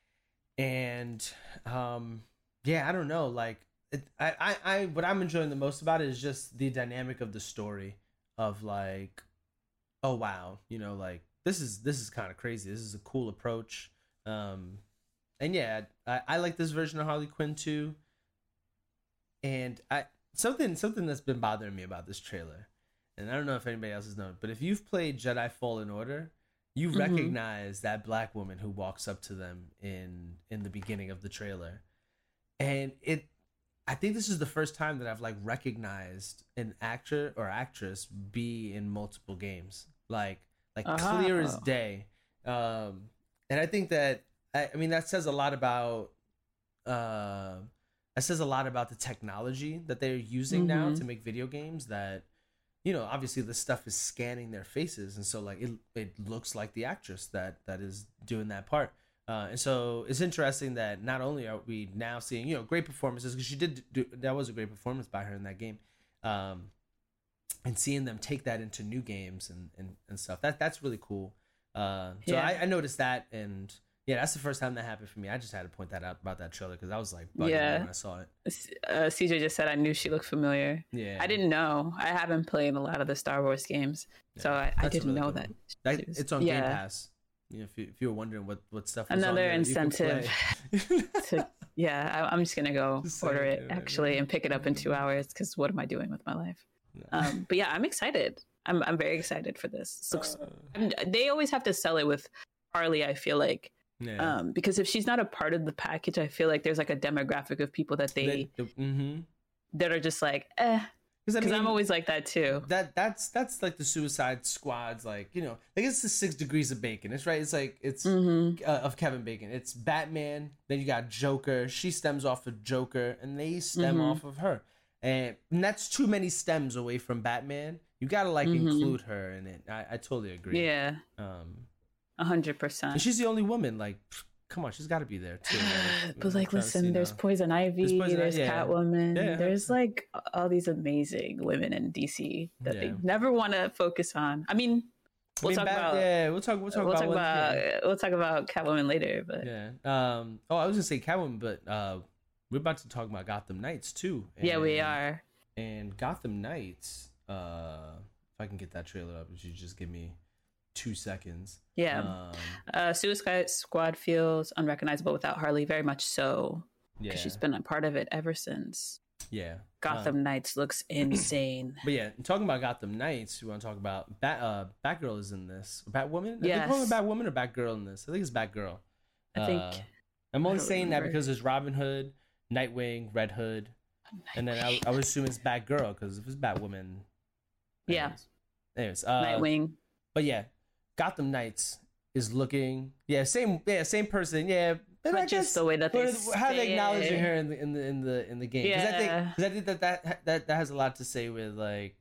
And um yeah, I don't know, like it, I, I I what I'm enjoying the most about it is just the dynamic of the story of like oh wow, you know, like this is this is kind of crazy. This is a cool approach. Um and yeah, I, I like this version of Harley Quinn too. And I something something that's been bothering me about this trailer, and I don't know if anybody else has known, but if you've played Jedi Fallen Order, you Mm-hmm. recognize that black woman who walks up to them in in the beginning of the trailer, and it. I think this is the first time that I've like recognized an actor or actress be in multiple games, like like clear as Oh. day. Um, and I think that I, I mean that says a lot about uh, that says a lot about the technology that they're using now Mhm. to make video games. That you know, obviously this stuff is scanning their faces, and so like it it looks like the actress that that is doing that part. Uh, and so it's interesting that not only are we now seeing, you know, great performances, because she did do, that was a great performance by her in that game, um, and seeing them take that into new games and, and, and stuff, that that's really cool. Uh, so Yeah. I, I noticed that, and yeah, that's the first time that happened for me. I just had to point that out about that trailer because I was like bugging Yeah. when I saw it. Uh, C J just said I knew she looked familiar. Yeah, I didn't know. I haven't played a lot of the Star Wars games, so I, I That's didn't really know cool. that. That, she was- it's on yeah. Game Pass. You know, if you if you were wondering what what stuff was on Another there that you could incentive play. to, yeah, I, I'm just gonna go Just order saying, it yeah, actually yeah. and pick it up in two hours because what am I doing with my life? No. Um, but yeah, I'm excited. I'm I'm very excited for this. This looks, Uh, I'm, they always have to sell it with Harley. I feel like yeah. um, because if she's not a part of the package, I feel like there's like a demographic of people that they mm-hmm. that are just like, eh. Because I Because mean, I'm always like that too. that that's that's like the Suicide Squad's, like, you know, like it's the Six Degrees of Bacon. It's right. It's like it's Mm-hmm. uh, of Kevin Bacon. It's Batman. Then you got Joker. She stems off of Joker, and they stem Mhm. off of her. And, and that's too many stems away from Batman. You gotta like Mhm. include her in it. I, I totally agree. Yeah, Um, a hundred and percent. she's the only woman. Like, pff, come on, she's got to be there too. Like, But I'm trying like, to listen, see there's now. Poison Ivy, There's there's, Poison- yeah. Catwoman, Yeah. there's like all these amazing women in D C that Yeah. they never want to focus on. I mean, I we'll mean, talk Bat- about yeah. We'll talk. We'll talk we'll about. talk one- about yeah. we'll talk about Catwoman later. But Yeah. Um. Oh, I was gonna say Catwoman, but uh, we're about to talk about Gotham Knights too. yeah, we And- are. And Gotham Knights. Uh, if I can get that trailer up, if you just give me two seconds. Yeah, Um, uh, Suicide Squad feels unrecognizable without Harley. Very much so, yeah. because she's been a part of it ever since. yeah. Gotham Um, Knights looks insane. but yeah, talking about Gotham Knights, we want to talk about Bat. Uh, Batgirl is in this. Batwoman. I think Yes. Batwoman or Batgirl in this. I think it's Batgirl. I think Uh, I'm only don't saying that remember. because there's Robin Hood, Nightwing, Red Hood, and then I, I would assume it's Batgirl because if it's Batwoman. Yeah. anyways. Anyways, uh, Nightwing. but yeah, Gotham Knights is looking, yeah, same, yeah, same person, yeah, but, But I just guess the way that they what- how they say acknowledging it. her in the in the in the in the game. Because I think, Yeah. 'cause I think that, that that that has a lot to say with like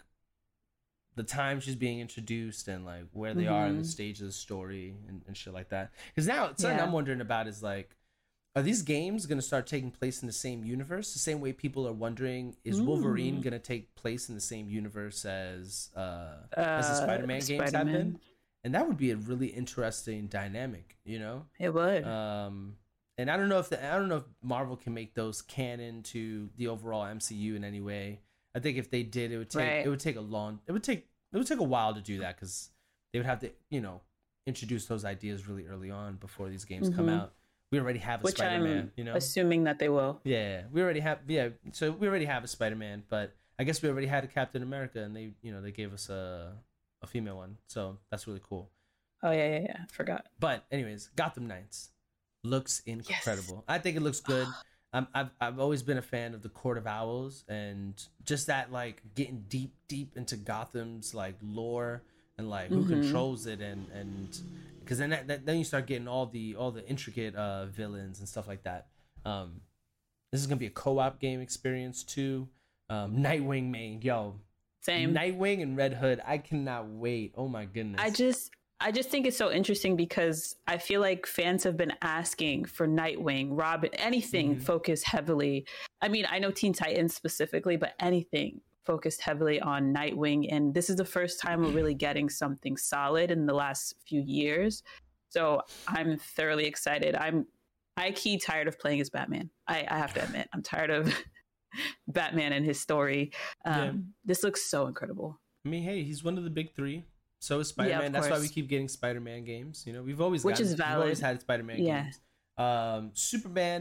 the time she's being introduced and like where they are in the Mhm. stage of the story and, and shit like that. Because now something Yeah. I'm wondering about is like, are these games going to start taking place in the same universe? The same way people are wondering, is Wolverine Mm. going to take place in the same universe as uh, as the Uh, Spider-Man games have Spider-Man. been? And that would be a really interesting dynamic, you know. It would. Um, and I don't know if the, I don't know if Marvel can make those canon to the overall M C U in any way. I think if they did, it would take Right. it would take a long it would take it would take a while to do that because they would have to, you know, introduce those ideas really early on before these games come Mhm. out. We already have a Which Spider-Man, I'm you know. assuming that they will. Yeah, we already have. Yeah, so we already have a Spider-Man, but I guess we already had a Captain America, and they, you know, they gave us a a female one, so that's really cool. Oh yeah, yeah, yeah. Forgot. But anyways, Gotham Knights looks incredible. I think it looks good. I'm, I've I've always been a fan of the Court of Owls and just that like getting deep deep into Gotham's like lore and like who Mhm. controls it and and because then that, that, then you start getting all the all the intricate uh, villains and stuff like that. Um, this is gonna be a co-op game experience too. Um, Nightwing main, yo, Same. Nightwing and Red Hood. I cannot wait. Oh my goodness. I just I just think it's so interesting because I feel like fans have been asking for Nightwing, Robin, anything Mhm. focused heavily. I mean, I know Teen Titans specifically, but anything focused heavily on Nightwing. And this is the first time we're really getting something solid in the last few years. So I'm thoroughly excited. I'm I key tired of playing as Batman. I, I have to admit, I'm tired of Batman and his story. Um, Yeah. This looks so incredible. I mean, hey, he's one of the big three. So is Spider-Man. of That's why we course. keep getting Spider-Man games. You know, we've always Which gotten- is We've always valid. had Spider-Man Yeah. games. Um, Superman.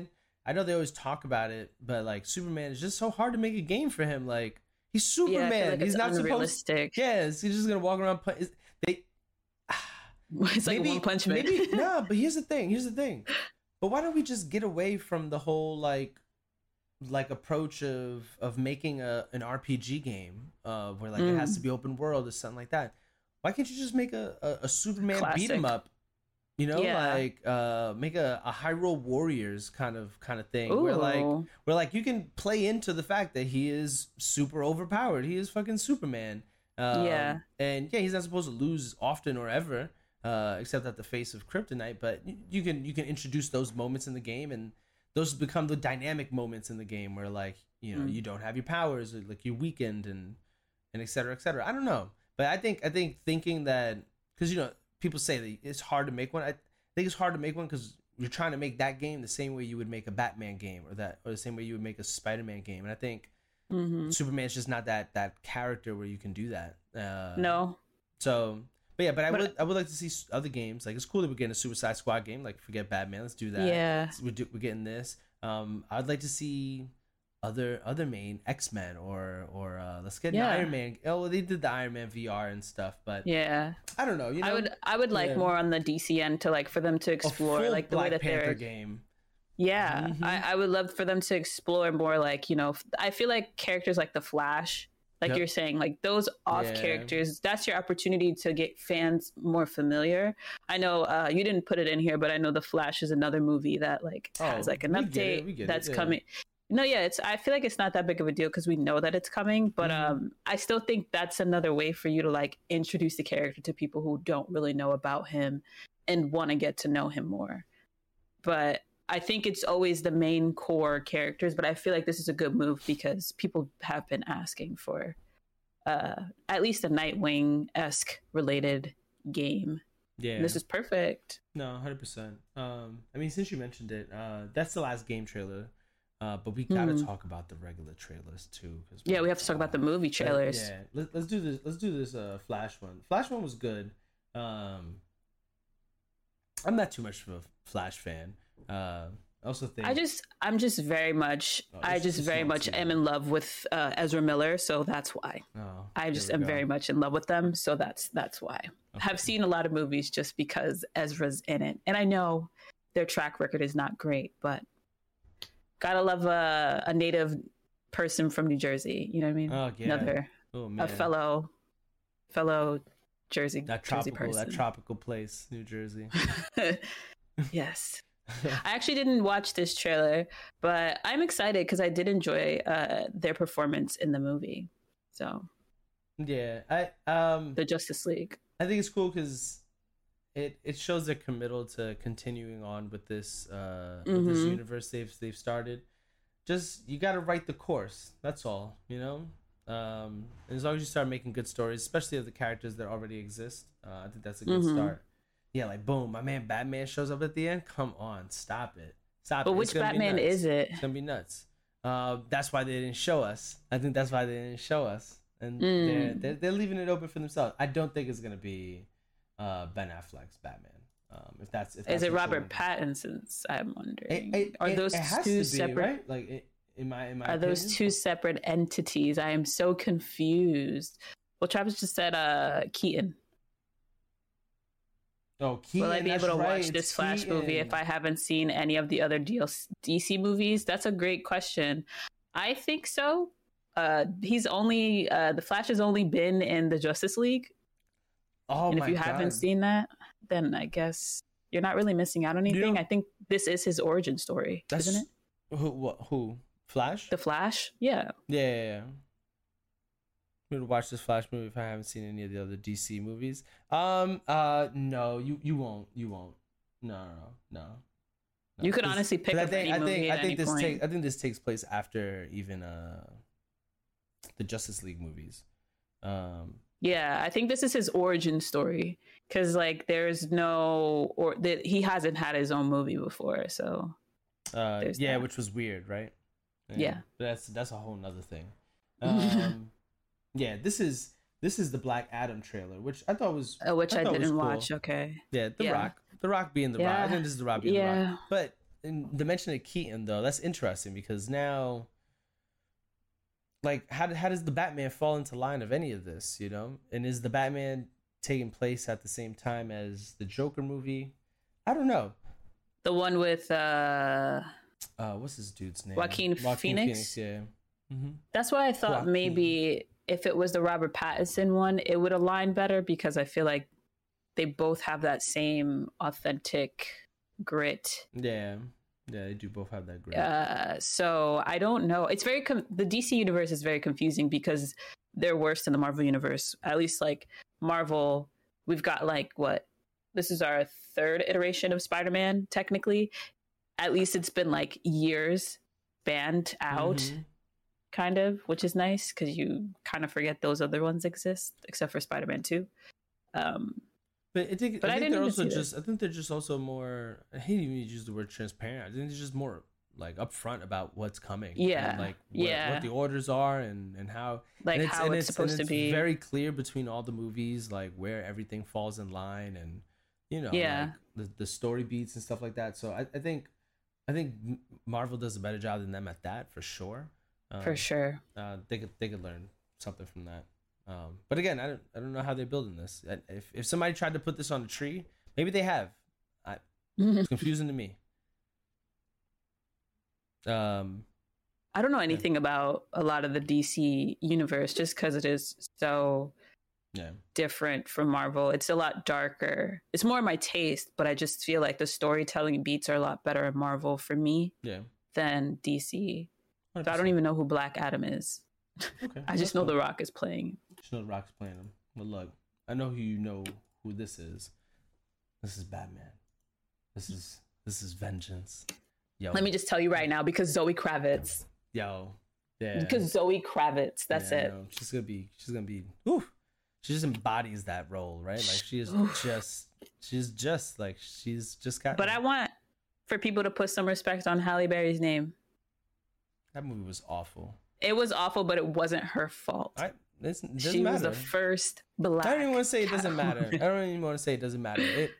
I know they always talk about it, but like Superman is just so hard to make a game for him. Like he's Yeah, I feel Superman. like He's it's not supposed. unrealistic. Yes, he's just gonna walk around. Put, is- they It's like One Punch Man. maybe no, but here's the thing. Here's the thing. But why don't we just get away from the whole like like approach of of making a an R P G game uh where like Mm. it has to be open world or something like that? Why can't you just make a a, a Superman beat 'em Classic. up? You know, Yeah. like uh make a, a Hyrule Warriors kind of kind of thing where like Ooh. where like you can play into the fact that he is super overpowered. He is fucking Superman. Um, Yeah. And yeah, he's not supposed to lose often or ever, uh, except at the face of Kryptonite. But you, you can you can introduce those moments in the game, and those become the dynamic moments in the game where like you know Mm. you don't have your powers, or like you're weakened, and and et cetera, et cetera. I don't know, but I think I think thinking that because you know people say that it's hard to make one. I think it's hard to make one because you're trying to make that game the same way you would make a Batman game, or that or the same way you would make a Spider-Man game. And I think Mhm. Superman's just not that that character where you can do that. Uh, No. So, but yeah, but I But- would I would like to see s- other games. Like it's cool that we're getting a Suicide Squad game. Like forget Batman, let's do that. Yeah. We're do, we're getting this. Um, I'd like to see other other main X Men or or uh, let's get an Yeah. Iron Man. Oh, well, they did the Iron Man V R and stuff, but Yeah. I don't know. You know, I would I would like Yeah. more on the D C end to like for them to a explore full like the way Black that Panther they're game. Yeah, Mhm. I, I would love for them to explore more like, you know, f- I feel like characters like the Flash, like Yep. you're saying, like those off Yeah. characters, that's your opportunity to get fans more familiar. I know uh, you didn't put it in here, but I know the Flash is another movie that like has Oh, like an we get it, update we get it, that's yeah. coming. No, yeah, it's. I feel like it's not that big of a deal because we know that it's coming, but Mhm. um, I still think that's another way for you to like introduce the character to people who don't really know about him and want to get to know him more. But I think it's always the main core characters, but I feel like this is a good move because people have been asking for uh, at least a Nightwing esque related game. Yeah, And this is perfect. no, one hundred percent. Um, I mean, since you mentioned it, uh, that's the last game trailer. Uh, but we gotta Mhm. talk about the regular trailers too. Cause Yeah, we have to talk about the movie trailers. Yeah, let, let's do this. Let's do this. Uh, Flash one. Flash one was good. Um, I'm not too much of a Flash fan. Uh, I also think I just, I'm just very much, Oh, I it's just just very not much too am good. in love with uh, Ezra Miller, so that's why. Oh, I there just we am go. very much in love with them, so that's that's why. Okay. Have seen a lot of movies just because Ezra's in it, and I know their track record is not great, but gotta love a, a native person from New Jersey. You know what I mean? Oh yeah. Another Oh man. a fellow fellow Jersey that Jersey tropical that person. tropical place, New Jersey. Yes. I actually didn't watch this trailer, but I'm excited because I did enjoy uh, their performance in the movie. So yeah, I um the Justice League. I think it's cool because it it shows their committal to continuing on with this uh with this Mhm. universe they've they've started. Just you got to write the course. That's all, you know. Um, and as long as you start making good stories, especially of the characters that already exist, uh, I think that's a good Mhm. start. Yeah, like boom, my man Batman shows up at the end. Come on, stop it, stop But it. which It's gonna be Batman nuts. is it? It's gonna be nuts. Uh, that's why they didn't show us. I think that's why they didn't show us, and Mm. they're, they're they're leaving it open for themselves. I don't think it's gonna be uh, Ben Affleck's Batman. Um, if that's if that's Is it what Robert you- Pattinson's? I'm wondering. It, it, are it- those it has two to be, separate? right? Like, it, in my in my Are those opinion? two separate entities? I am so confused. Well, Travis just said uh, Keaton. Oh, Keaton, Will I be that's able to right, watch it's this Flash movie Keaton. if I haven't seen any of the other D C movies? That's a great question. I think so. Uh, he's only uh, the Flash has only been in the Justice League, Oh and my if you God. haven't seen that, then I guess you're not really missing out on You anything. know- I think this is his origin story, That's, isn't it? Who? What? Who? Flash? The Flash, yeah. Yeah, yeah, yeah. I'm gonna watch this Flash movie if I haven't seen any of the other D C movies. Um, uh, no, you you won't, you won't. No, no, no, no. No, You could 'cause- honestly pick 'cause I up think, any I movie think, at I think any this point. takes, I think this takes place after even uh, the Justice League movies. Um, Yeah, I think this is his origin story because like there's no or that he hasn't had his own movie before, so uh, There's yeah, that. which was weird, right? Yeah. But that's that's a whole nother thing. Um, yeah, this is this is the Black Adam trailer, which I thought was uh, which I I, thought was didn't cool. watch. Okay, Yeah, The Yeah. Rock. The Rock being The Rock. I Yeah. think this is The Rock being The Yeah. Rock. But in the mention of Keaton though, that's interesting because now, like, how how does the Batman fall into line of any of this? You know, and is the Batman taking place at the same time as the Joker movie? I don't know. The one with uh, uh what's this dude's name? Joaquin, Joaquin Phoenix? Phoenix. Yeah. Mm-hmm. That's why I thought Joaquin. Maybe if it was the Robert Pattinson one, it would align better because I feel like they both have that same authentic grit. Yeah. Yeah, they do both have that grit. Uh, so I don't know. It's very com- the D C universe is very confusing because they're worse than the Marvel universe. At least like Marvel, we've got like what? This is our third iteration of Spider-Man, technically. At least it's been like years banned out, mm-hmm. kind of, which is nice because you kind of forget those other ones exist, except for Spider-Man two. Um, but I think, but I, I think they're also just. That. I think they're just also more. I hate even use the word transparent. I think they're just more like upfront about what's coming. Yeah, and like what, yeah. what the orders are and and how like and it's, how and it's, it's supposed and it's to be. Very clear between all the movies, like where everything falls in line and you know, yeah, like the the story beats and stuff like that. So I, I think, I think Marvel does a better job than them at that for sure. Um, for sure, uh, they could they could learn something from that. Um, but again, I don't I don't know how they're building this. If if somebody tried to put this on a tree, maybe they have. I, it's confusing to me. Um, I don't know anything yeah. about a lot of the D C universe just because it is so yeah. different from Marvel. It's a lot darker. It's more my taste, but I just feel like the storytelling beats are a lot better in Marvel for me yeah. than D C. So I don't even know who Black Adam is. Okay, I just know cool. The Rock is playing. Just know The Rock's playing him. But look, I know who you know who this is. This is Batman. This is this is vengeance. Yo. Let me just tell you right now, because Zoe Kravitz. Yo, yeah. Because Zoe Kravitz, that's yeah, it. No, she's gonna be. She's gonna be. Whew, she just embodies that role, right? Like she is just. She's just like she's just got. But I want for people to put some respect on Halle Berry's name. That movie was awful. It was awful, but it wasn't her fault. I, it she matter. was the first black. I don't even want to say it doesn't matter. I don't even want to say it doesn't matter. It,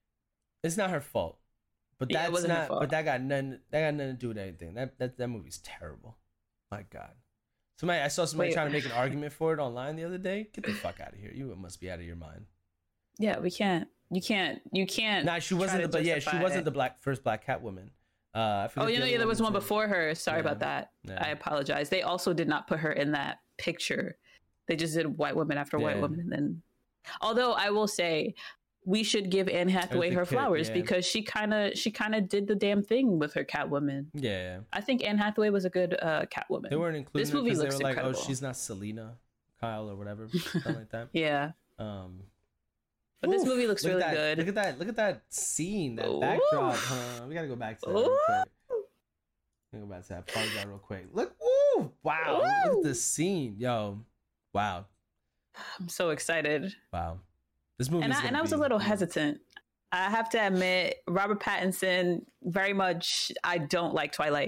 it's not her fault. But yeah, that's not. But that got nothing. That got nothing to do with anything. That that that movie's terrible. My God. Somebody, I saw somebody Wait. trying to make an argument for it online the other day. Get the fuck out of here. You must be out of your mind. Yeah, we can't. You can't. You can't. Nah, she wasn't. The, but yeah, she wasn't it. the black first black Catwoman. Uh, oh, you know, yeah, there was one before her. Sorry yeah. about that. Yeah. I apologize. They also did not put her in that picture. They just did white woman after yeah. white woman. And then, although I will say, we should give Anne Hathaway her flowers yeah. because she kind of she kind of did the damn thing with her Catwoman. Yeah, I think Anne Hathaway was a good uh, Catwoman. They weren't including this movie her looks they were like, incredible. oh, she's not Selena Kyle or whatever, something like that. Yeah. Um. But Oof, this movie looks really that, good. Look at that! Look at that scene, that Ooh. backdrop. Huh? We gotta go back to that real quick. Let me go back to that. Pause that real quick. Look! Ooh! Wow! Ooh. Look at this scene, yo! Wow! I'm so excited. Wow! This movie. And I, and I was a little hesitant. I have to admit, Robert Pattinson, very much. I don't like Twilight,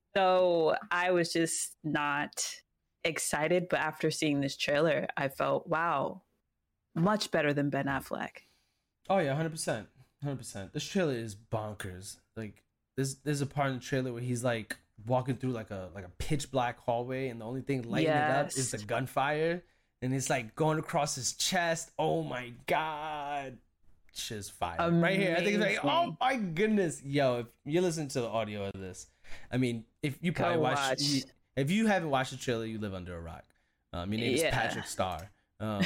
so I was just not excited. But after seeing this trailer, I felt, wow. Much better than Ben Affleck. Oh yeah, one hundred percent. one hundred percent. This trailer is bonkers. Like there's there's a part in the trailer where he's like walking through like a like a pitch black hallway and the only thing lighting yes. it up is the gunfire and it's like going across his chest. Oh my god. Shit's fire. Amazing. Right here. I think it's like, oh my goodness. Yo, if you listen to the audio of this, I mean, if you probably watch, watch. You, if you haven't watched the trailer, you live under a rock. Um, your name yeah. is Patrick Starr. Um,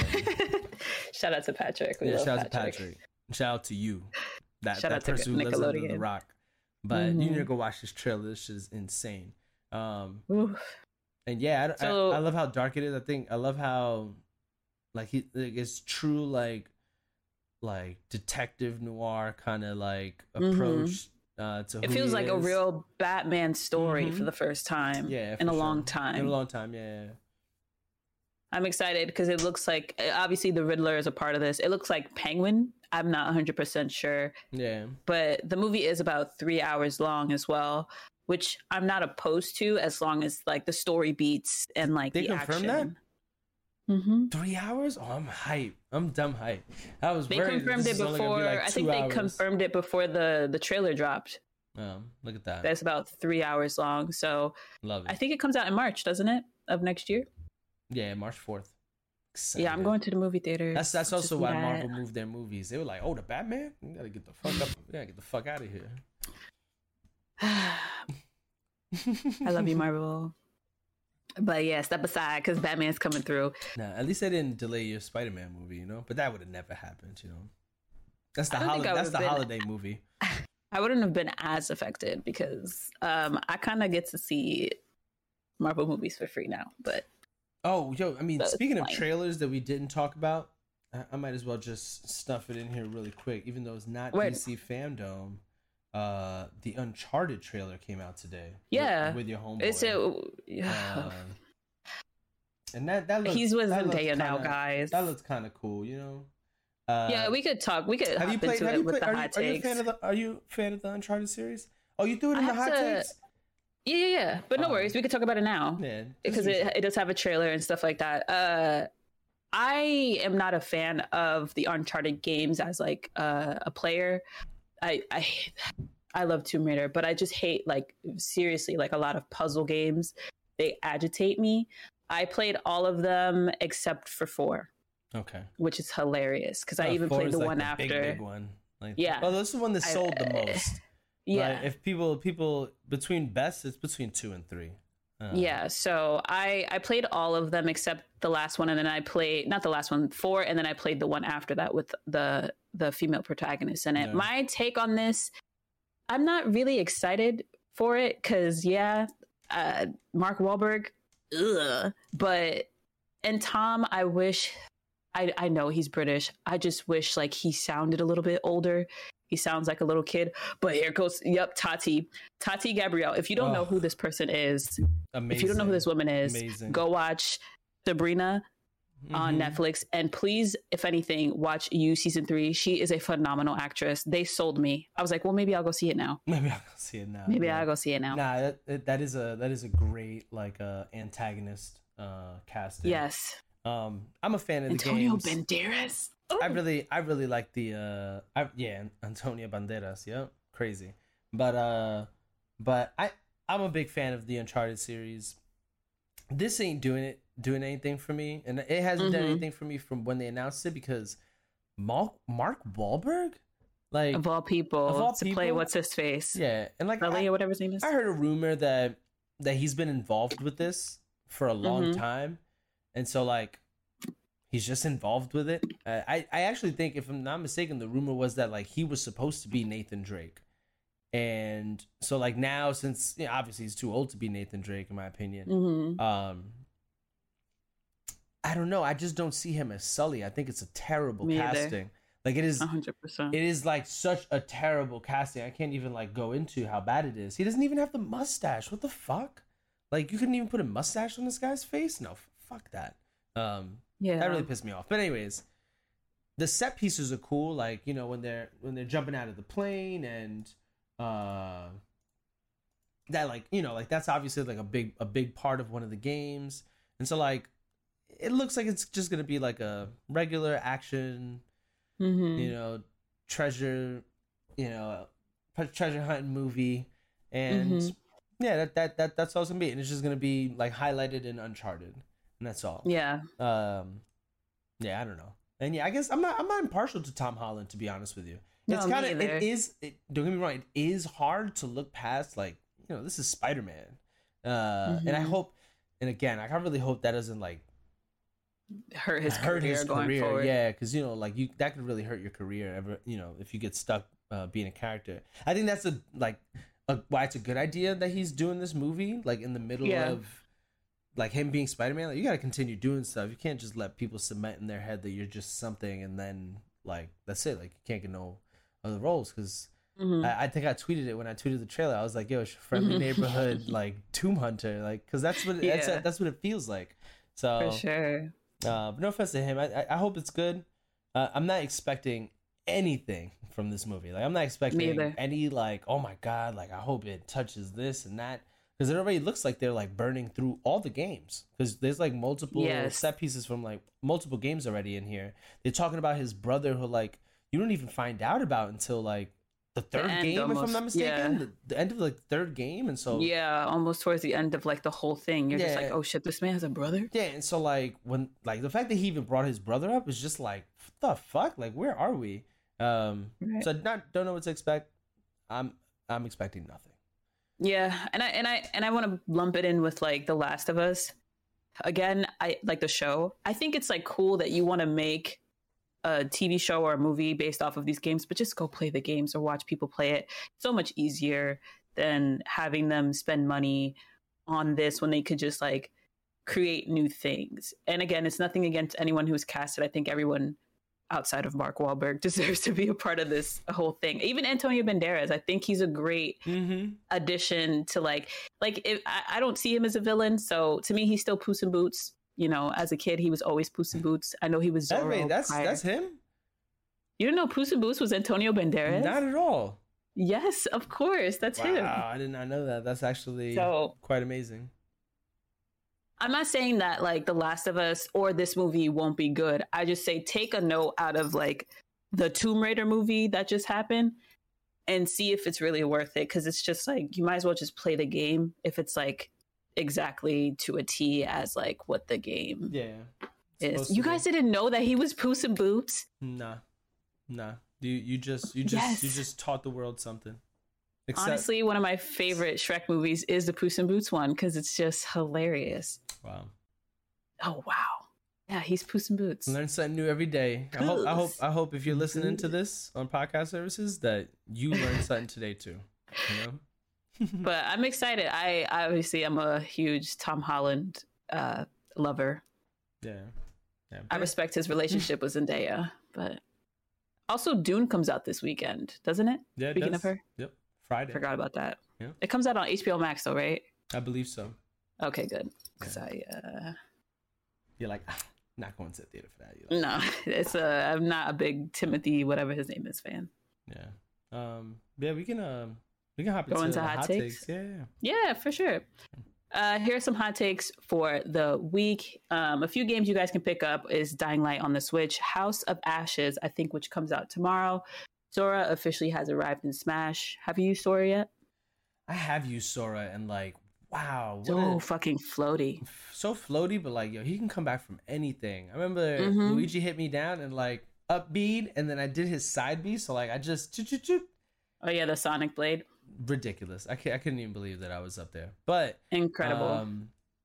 shout out to Patrick. We yeah, love shout Patrick. out to Patrick. Shout out to you. That, shout that out person to who lives under Nickelodeon. the rock. But mm-hmm. you need to go watch this trailer. This shit is insane. Um, Oof. and yeah, I, so, I, I love how dark it is. I think I love how like he like it's true like like detective noir kind of like approach. Mm-hmm. Uh, to it who feels he like is. a real Batman story mm-hmm. for the first time. Yeah, in a sure. long time. In a long time, yeah. yeah. I'm excited because it looks like obviously the Riddler is a part of this. It looks like Penguin. I'm not one hundred percent sure. Yeah. But the movie is about three hours long as well, which I'm not opposed to as long as like the story beats and like they the confirmed action. That? Mm-hmm. Three hours? Oh, I'm hype. I'm dumb hype. I was. They worried confirmed it before. Like I think they hours. confirmed it before the the trailer dropped. Um, look at that. That's about three hours long. So Love it. I think it comes out in March, doesn't it, of next year? Yeah, March fourth. Yeah, I'm going to the movie theater. That's that's also why that. Marvel moved their movies. They were like, "Oh, the Batman, we gotta get the fuck up. We gotta get the fuck out of here." I love you, Marvel. But yeah, step aside because Batman's coming through. Nah, at least they didn't delay your Spider-Man movie, you know. But that would have never happened, you know. That's the holiday. That's the been, holiday movie. I wouldn't have been as affected because um, I kind of get to see Marvel movies for free now. But oh, yo, I mean, speaking of trailers that we didn't talk about, I, I might as well just stuff it in here really quick, even though it's not Wait. D C Fandom. Uh, the Uncharted trailer came out today. Yeah, with, with your homeboy. It's a, yeah. Uh, and that that looks, he's with Zendaya now, guys. That looks kind of cool, you know. Uh, yeah, we could talk. We could have hop you played, into it with played, the hot you, takes. Are you, a fan of the, are you a fan of the Uncharted series? Oh, you threw it in I the hot to, takes? Yeah, yeah, yeah. But no um, worries, we could talk about it now. Yeah, because it, it does have a trailer and stuff like that. Uh, I am not a fan of the Uncharted games as like uh, a player. I I I love Tomb Raider, but I just hate like seriously like a lot of puzzle games. They agitate me. I played all of them except for four. Okay. Which is hilarious because uh, I even played the like one the after. Big, big one. Like, yeah. Oh, this is the one that sold I, the most. Yeah. Right? If people people between best, it's between two and three. Uh, yeah. So I I played all of them except the last one, and then I played not the last one, four, and then I played the one after that with the the female protagonist in it. Yeah. My take on this, I'm not really excited for it because yeah, uh, Mark Wahlberg, ugh, but and Tom, I wish. I, I know he's British. I just wish like he sounded a little bit older. He sounds like a little kid. But here goes, yep, Tati. Tati Gabrielle. If you don't oh, know who this person is, amazing. If you don't know who this woman is, amazing. Go watch Sabrina mm-hmm. on Netflix. And please, if anything, watch You Season three. She is a phenomenal actress. They sold me. I was like, well, maybe I'll go see it now. Maybe I'll go see it now. Maybe yeah. I'll go see it now. Nah, that, that is a that is a great like uh, antagonist uh, casting. Yes. Um, I'm a fan of Antonio the games. Antonio Banderas. Ooh. I really, I really like the, uh, I, yeah, Antonio Banderas. Yeah, crazy. But, uh, but I, I'm a big fan of the Uncharted series. This ain't doing it, doing anything for me, and it hasn't mm-hmm. done anything for me from when they announced it because Mark, Mark Wahlberg, like of all people, of all to people, play what's his face, yeah, and like Ellie or whatever his name is. I heard a rumor that that he's been involved with this for a long mm-hmm. time. And so, like, he's just involved with it. Uh, I, I actually think, if I'm not mistaken, the rumor was that, like, he was supposed to be Nathan Drake. And so, like, now, since, you know, obviously he's too old to be Nathan Drake, in my opinion. Mm-hmm. Um, I don't know. I just don't see him as Sully. I think it's a terrible Me casting. Either. Like, it is, one hundred percent. It is, like, such a terrible casting. I can't even, like, go into how bad it is. He doesn't even have the mustache. What the fuck? Like, you couldn't even put a mustache on this guy's face? No, fuck that. Um, yeah, that really pissed me off. But anyways, the set pieces are cool. Like, you know, when they're when they're jumping out of the plane and uh, that like you know like that's obviously like a big a big part of one of the games. And so like it looks like it's just gonna be like a regular action, mm-hmm. you know, treasure, you know, treasure hunting movie, and. Mm-hmm. Yeah, that, that that that's all it's gonna be, and it's just gonna be like highlighted in Uncharted, and that's all. Yeah. Um, yeah, I don't know, and yeah, I guess I'm not I'm not impartial to Tom Holland, to be honest with you. No, it's kind of it is. It, don't get me wrong, it is hard to look past like you know this is Spider-Man, uh, mm-hmm. and I hope, and again, I really hope that doesn't like hurt his hurt career his going career. forward. Yeah, because you know like you that could really hurt your career ever you know if you get stuck uh, being a character. I think that's a like. Why it's a good idea that he's doing this movie like in the middle yeah. of like him being Spider-Man. Like, you got to continue doing stuff. You can't just let people cement in their head that you're just something and then like that's it. Like you can't get no other roles because mm-hmm. I, I think I tweeted it when I tweeted the trailer. I was like, "Yo, it's friendly neighborhood like Tomb Hunter," like because that's what it, yeah. that's that's what it feels like. So for sure. Uh, but no offense to him. I I, I hope it's good. Uh, I'm not expecting anything from this movie. Like I'm not expecting any like oh my god like I hope it touches this and that because it already looks like they're like burning through all the games because there's like multiple yes. set pieces from like multiple games already in here. They're talking about his brother who like you don't even find out about until like the third end game, almost, if I'm not mistaken, yeah. the, the end of like the third game, and so yeah, almost towards the end of like the whole thing, you're just Yeah. like, oh shit, this man has a brother. yeah, and so like when like the fact that he even brought his brother up is just like what the fuck, like where are we? Um, Right. so not don't know what to expect. I'm I'm expecting nothing. Yeah, and I and I and I want to lump it in with like The Last of Us. Again, I like the show. I think it's like cool that you want to make a T V show or a movie based off of these games, but just go play the games or watch people play it. So much easier than having them spend money on this when they could just like create new things. And again, it's nothing against anyone who's casted. I think everyone outside of Mark Wahlberg deserves to be a part of this whole thing. Even Antonio Banderas, I think he's a great Mm-hmm. addition to like like if, I, I don't see him as a villain, so to me he's still Puss in Boots. You know, as a kid he was always Puss in Boots. I know he was That, Zorro. wait, that's prior. that's him? You didn't know Puss in Boots was Antonio Banderas? Not at all. Yes, of course, that's Wow, him. I did not know that. That's actually So quite amazing. I'm not saying that like The Last of Us or this movie won't be good. I just say take a note out of like the Tomb Raider movie that just happened and see if it's really worth it. Cause it's just like, you might as well just play the game if it's like exactly to a T as like what the game Yeah. is. You guys didn't know that he was Puss in Boots? Nah. Nah. You you just you just Yes. you just taught the world something. Except, Honestly, one of my favorite Shrek movies is the Puss in Boots one because it's just hilarious. wow. Oh, wow. Yeah, he's Puss in Boots. Learn something new every day. I hope I hope Puss. I hope if you're listening to this on podcast services that you learn something today too. You know? But I'm excited. I, I obviously am a huge Tom Holland uh, lover. Yeah. Yeah. I respect his relationship with Zendaya, but also Dune comes out this weekend, doesn't it? Yeah, it Speaking does. of her, Yep. Friday. forgot about that. Yeah. It comes out on H B O Max, though, right? I believe so. Okay, good. Because Yeah. I uh, You're like, ah, not going to the theater for that. You're like, no, it's a I'm not a big Timothy whatever his name is fan. yeah. Um. Yeah, we can um we can hop Go into, into the hot hot takes? takes. Yeah, yeah, yeah. Yeah, for sure. Uh, here are some hot takes for the week. Um, a few games you guys can pick up is Dying Light on the Switch, House of Ashes, I think, which comes out tomorrow. Sora officially has arrived in Smash. Have you used Sora yet? I have used Sora and like, wow, what So a- fucking floaty. so floaty, but like, yo, he can come back from anything. I remember Mhm. Luigi hit me down and like up beat, and then I did his side B, so like I just choo choo choo. Oh yeah, the Sonic Blade, Ridiculous. I can't, I couldn't even believe that I was up there. But incredible. Um,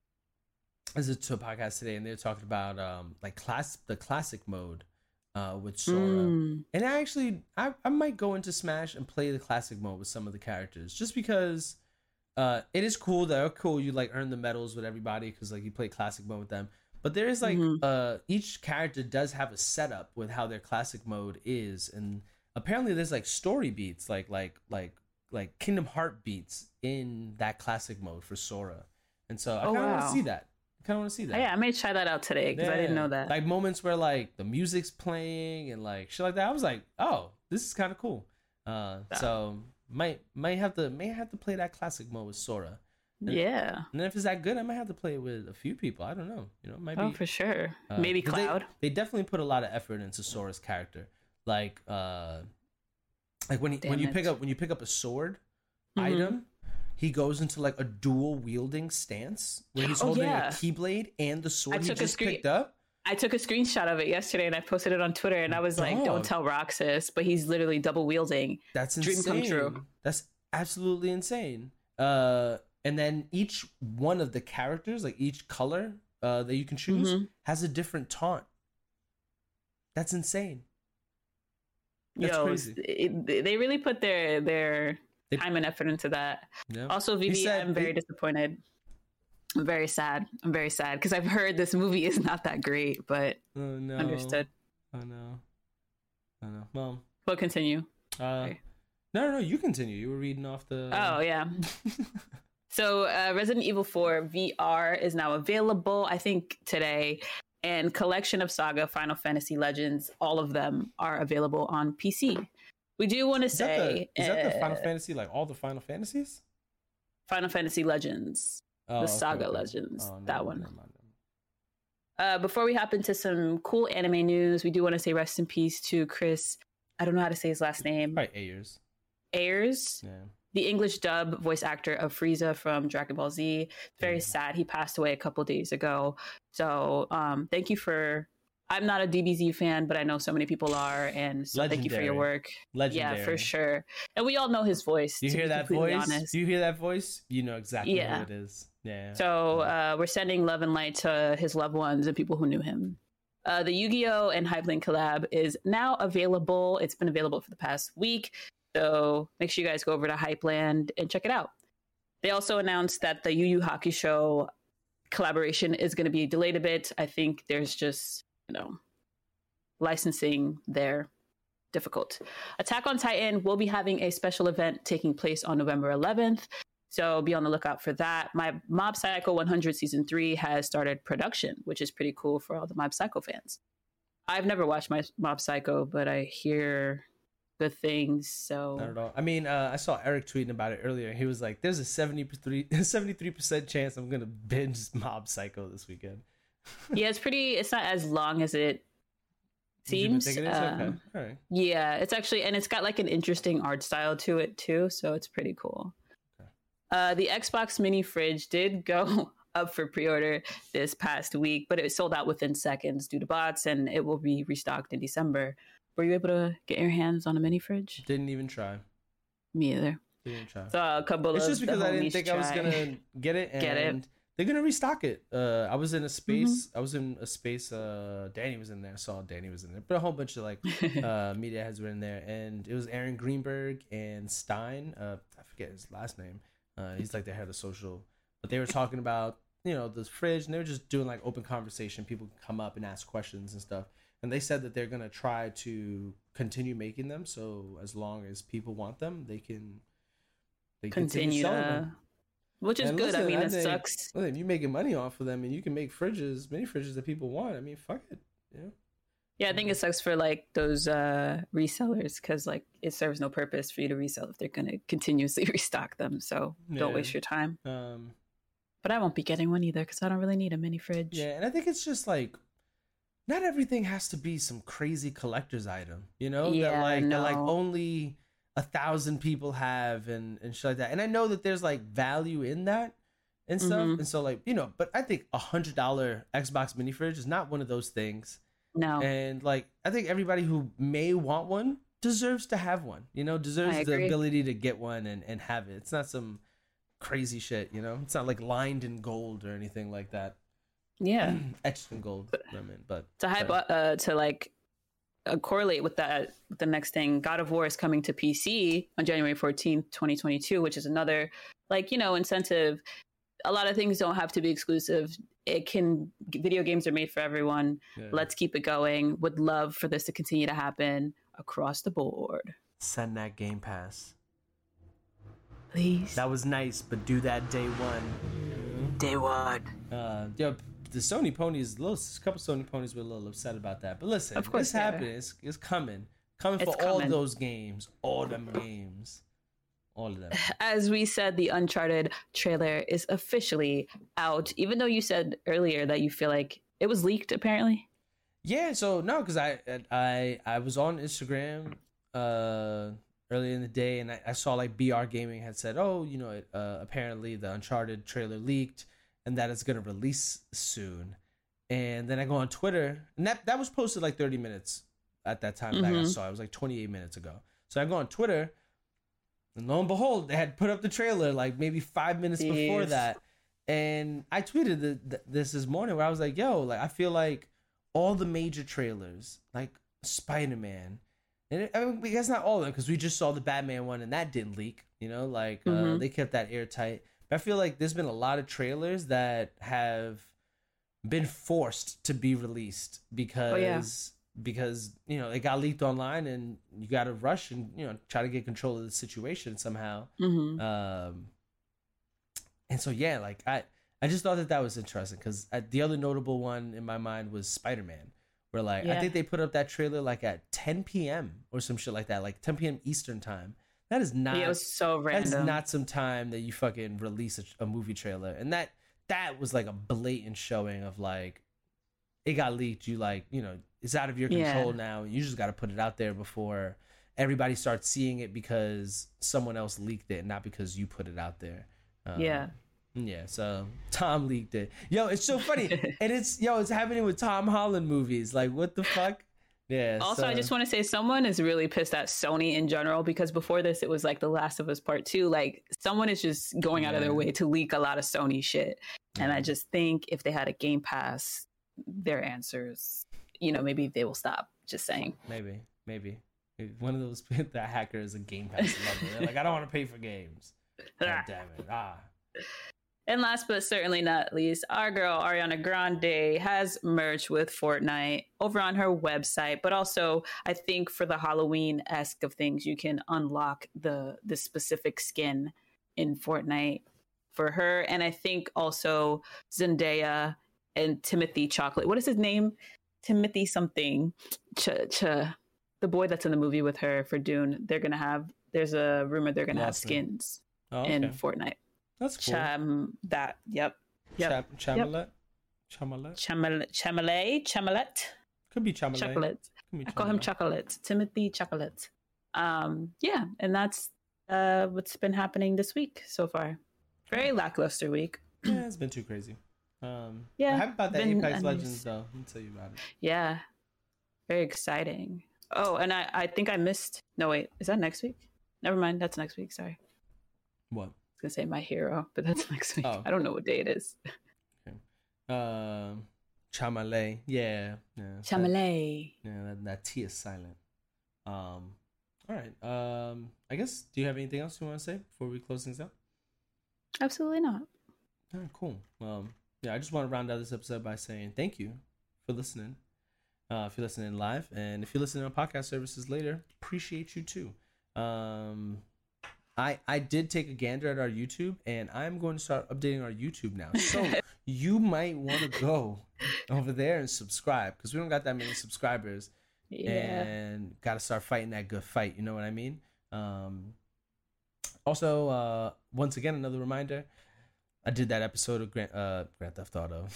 I listened to a podcast today, and they were talking about um like class the classic mode, uh, with Sora. Mm. And I actually, I, I might go into Smash and play the classic mode with some of the characters, just because uh, it is cool. That are cool. You like earn the medals with everybody because like you play classic mode with them. But there is like Mhm. uh, each character does have a setup with how their classic mode is, and apparently there's like story beats, like like like like Kingdom Heart beats in that classic mode for Sora. And so I Oh, kind of want wow. to see that. I kind of want to see that. Oh, yeah, I may try that out today because I didn't Yeah. know that. Like moments where like the music's playing and like shit like that. I was like, oh, this is kind of cool. Uh, Yeah. so might might have to may have to play that classic mode with Sora. Yeah. And then if it's that good, I might have to play it with a few people. I don't know. You know, it might Oh, be. for sure. uh, Maybe 'cause they- Cloud. They, definitely put a lot of effort into Sora's character. Like uh, like when he, when Damn you it. pick up when you pick up a sword Mhm. item. He goes into like a dual wielding stance where he's Oh, holding yeah. a keyblade and the sword I he took a just screen- picked up. I took a screenshot of it yesterday and I posted it on Twitter and I was like, Dog. don't tell Roxas, but he's literally double wielding. That's Dream insane. come true. That's absolutely insane. Uh, and then each one of the characters, like each color uh, that you can choose, Mhm. has a different taunt. That's insane. That's Yo, crazy. it, they really put their their They- time and effort into that. Yeah. Also, He Vivi, said I'm very they- disappointed. I'm very sad. I'm very sad because I've heard this movie is not that great, but oh no. understood. Oh no. Oh no. Well. But continue. Uh, Okay. no, no, no. You continue. You were reading off the. Oh yeah. So uh, Resident Evil four V R is now available, I think today, and Collection of Saga, Final Fantasy Legends, all of them are available on P C. We do want to Is that, say the, is that the uh, Final Fantasy? Like all the Final Fantasies? Final Fantasy Legends, Oh, the okay, Saga okay. Legends, Oh, never that mind, one. never mind. Uh, before we hop into some cool anime news, we do want to say rest in peace to Chris. I don't know how to say his last name. Right, Ayers. Ayers, Yeah. the English dub voice actor of Frieza from Dragon Ball Z. It's very mm-hmm. sad. He passed away a couple days ago. So um, thank you for. I'm not a D B Z fan, but I know so many people are, and so Legendary. Thank you for your work. Legendary. Yeah, for sure. And we all know his voice. You hear that voice? Honest. Do you hear that voice? You know exactly yeah. who it is. Yeah. So uh, we're sending love and light to his loved ones and people who knew him. Uh, the Yu-Gi-Oh! And Hypeland collab is now available. It's been available for the past week. So make sure you guys go over to Hypeland and check it out. They also announced that the Yu Yu Hakusho collaboration is going to be delayed a bit. I think there's just, you know, licensing there difficult. Attack on Titan will be having a special event taking place on November eleventh. So be on the lookout for that. My Mob Psycho one hundred Season three has started production, which is pretty cool for all the Mob Psycho fans. I've never watched my Mob Psycho, but I hear good things. So not at all. I mean, uh, I saw Eric tweeting about it earlier. He was like, there's a seventy-three percent chance I'm going to binge Mob Psycho this weekend. Yeah, it's pretty, it's not as long as it seems. It is? Um, okay. All right. Yeah, it's actually, and it's got like an interesting art style to it too. So it's pretty cool. Uh, the Xbox mini fridge did go up for pre-order this past week, but it sold out within seconds due to bots, and it will be restocked in December. Were you able to get your hands on a mini fridge? Didn't even try. Me either. Didn't try. Saw a couple it's of just because I didn't think try. I was gonna get it, and get it. They're gonna restock it. Uh, I was in a space. Mm-hmm. I was in a space. Uh, Danny was in there. I saw Danny was in there, but a whole bunch of like uh, media heads were in there, and it was Aaron Greenberg and Stein. Uh, I forget his last name. Uh, he's like the head of social, but they were talking about, you know, the fridge, and they were just doing like open conversation. People can come up and ask questions and stuff. And they said that they're going to try to continue making them. So as long as people want them, they can they continue, continue selling to, them. Which is and good. Listen, I mean, I it think, sucks. Well, if you're making money off of them and you can make fridges, many fridges that people want, I mean, fuck it. Yeah. Yeah, I think it sucks for like those uh, resellers because like it serves no purpose for you to resell if they're going to continuously restock them. So yeah. Don't waste your time. Um, but I won't be getting one either because I don't really need a mini fridge. Yeah, and I think it's just like not everything has to be some crazy collector's item, you know? Yeah, that like no. that like only a thousand people have and and shit like that. And I know that there's like value in that and stuff. Mm-hmm. And so like you know, but I think a hundred dollar Xbox mini fridge is not one of those things. No. And like I think everybody who may want one deserves to have one, you know, deserves the ability to get one and, and have it. It's not some crazy shit, you know. It's not like lined in gold or anything like that. Yeah. Etched in gold. But, I mean, but to hype uh, uh, to like uh, correlate with that, with the next thing, God of War is coming to P C on January fourteenth, twenty twenty-two, which is another like, you know, incentive. A lot of things don't have to be exclusive. It can, video games are made for everyone. Yeah. Let's keep it going. Would love for this to continue to happen across the board. Send that Game Pass. Please. That was nice, but do that day one. Day one. Uh, yo, the Sony ponies, a, little, a couple Sony ponies were a little upset about that. But listen, of course, it's happening. It's, it's coming. Coming it's for coming. all those games. All them games. All of them. As we said, the Uncharted trailer is officially out, even though you said earlier that you feel like it was leaked, apparently. Yeah, so no, because I, I I was on Instagram uh, earlier in the day, and I, I saw like B R Gaming had said, oh, you know, it, uh, apparently the Uncharted trailer leaked, and that it's going to release soon. And then I go on Twitter, and that, that was posted like thirty minutes at that time mm-hmm. that I saw. It was like twenty-eight minutes ago. So I go on Twitter, and lo and behold, they had put up the trailer like maybe five minutes Jeez. before that. And I tweeted the, the, this this morning where I was like, yo, like I feel like all the major trailers, like Spider-Man, and it, I mean, that's not all of them because we just saw the Batman one and that didn't leak, you know, like mm-hmm. uh, they kept that airtight. But I feel like there's been a lot of trailers that have been forced to be released because... Oh, yeah. because, you know, it got leaked online and you got to rush and, you know, try to get control of the situation somehow. Mm-hmm. Um, and so, yeah, like I, I just thought that that was interesting because the other notable one in my mind was Spider-Man, where like, yeah. I think they put up that trailer like at ten p.m. or some shit like that, like ten p.m. Eastern time. That is not, yeah, it was so random. That's not some time that you fucking release a, a movie trailer. And that, that was like a blatant showing of like, it got leaked. You like, you know, it's out of your control yeah. now. You just got to put it out there before everybody starts seeing it because someone else leaked it, not because you put it out there. Um, yeah. Yeah, so Tom leaked it. Yo, it's so funny. And it's, yo, it's happening with Tom Holland movies. Like, what the fuck? Yeah. Also, so. I just want to say someone is really pissed at Sony in general, because before this, it was like The Last of Us Part Two. Like, someone is just going out yeah. of their way to leak a lot of Sony shit. And I just think if they had a Game Pass, their answers, you know, maybe they will stop. Just saying. Maybe, maybe. One of those, that hacker is a Game Pass lover. They're like, I don't want to pay for games. God damn it. Ah. And last but certainly not least, our girl Ariana Grande has merged with Fortnite over on her website, but also I think for the Halloween-esque of things, you can unlock the the specific skin in Fortnite for her. And I think also Zendaya and Timothy Chocolate. What is his name? Timothy something. Ch, ch, the boy that's in the movie with her for Dune. They're gonna have. There's a rumor they're gonna have skins oh, okay. in Fortnite. That's cool. Cham that. Yep. Yep. Ch- Chamalet. Chamalet. Chamalet. Chamalet. Chamalet. Could be Chamalet. Chocolate. Could be I call him Chocolate. Timothy Chocolate. Um. Yeah, and that's uh what's been happening this week so far. Very lackluster week. Yeah, it's been too crazy. Um. Yeah. I haven't about that been, Apex and Legends though. Let me tell you about it. Yeah. Very exciting. Oh, and I I think I missed. No wait, is that next week? Never mind. That's next week. Sorry. What? Gonna say My Hero, but that's next week. Oh. I don't know what day it is. Okay. Um, Chamalet, yeah, yeah. Chamalet. That, yeah, that, that T is silent. Um, all right. Um, I guess. Do you have anything else you want to say before we close things out? Absolutely not. All right, cool. Um, yeah, I just want to round out this episode by saying thank you for listening. Uh, if you're listening live, and if you're listening on podcast services later, appreciate you too. Um. I, I did take a gander at our YouTube, and I'm going to start updating our YouTube now. So you might want to go over there and subscribe, because we don't got that many subscribers. Yeah. And got to start fighting that good fight. You know what I mean? Um, also, uh, once again, another reminder. I did that episode of Grand, uh, Grand Theft Auto.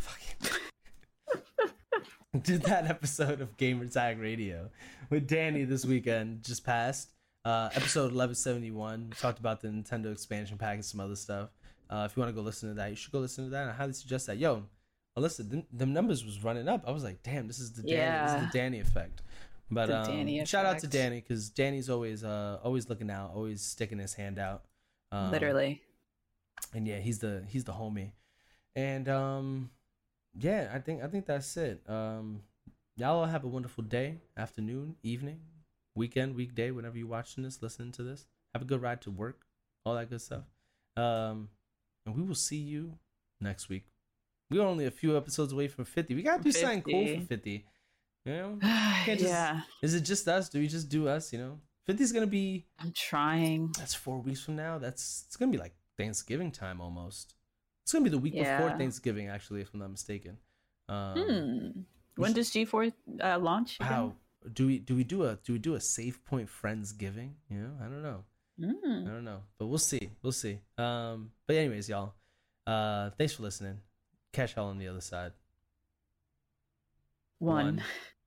Did that episode of Gamer Tag Radio with Danny this weekend, just passed. Uh, episode eleven seventy-one. We talked about the Nintendo expansion pack and some other stuff. Uh, if you want to go listen to that, you should go listen to that. I highly suggest that. Yo, Alyssa, the, the numbers was running up. I was like, damn, this is the Danny, yeah. this is the Danny effect. But the um, Danny shout out effect. to Danny, because Danny's always uh always looking out, always sticking his hand out. Um, Literally. And yeah, he's the he's the homie. And um, yeah, I think I think that's it. Um, y'all all have a wonderful day, afternoon, evening, weekend, weekday, whenever you're watching this, listening to this. Have a good ride to work, all that good stuff. Um, and we will see you next week. We're only a few episodes away from fifty. We gotta do something cool for fifty. You know? Can't just, yeah. Is it just us? Do we just do us? You know? fifty's gonna be. I'm trying. That's four weeks from now. That's it's gonna be like Thanksgiving time almost. It's gonna be the week Yeah. before Thanksgiving, actually, if I'm not mistaken. Um, Hmm. When does G four uh, launch? again? How do we do we do a do we do a Save Point Friendsgiving? You know, I don't know. Mm. I don't know, but we'll see. We'll see. Um, but anyways, y'all, uh, thanks for listening. Catch y'all on the other side. One. One.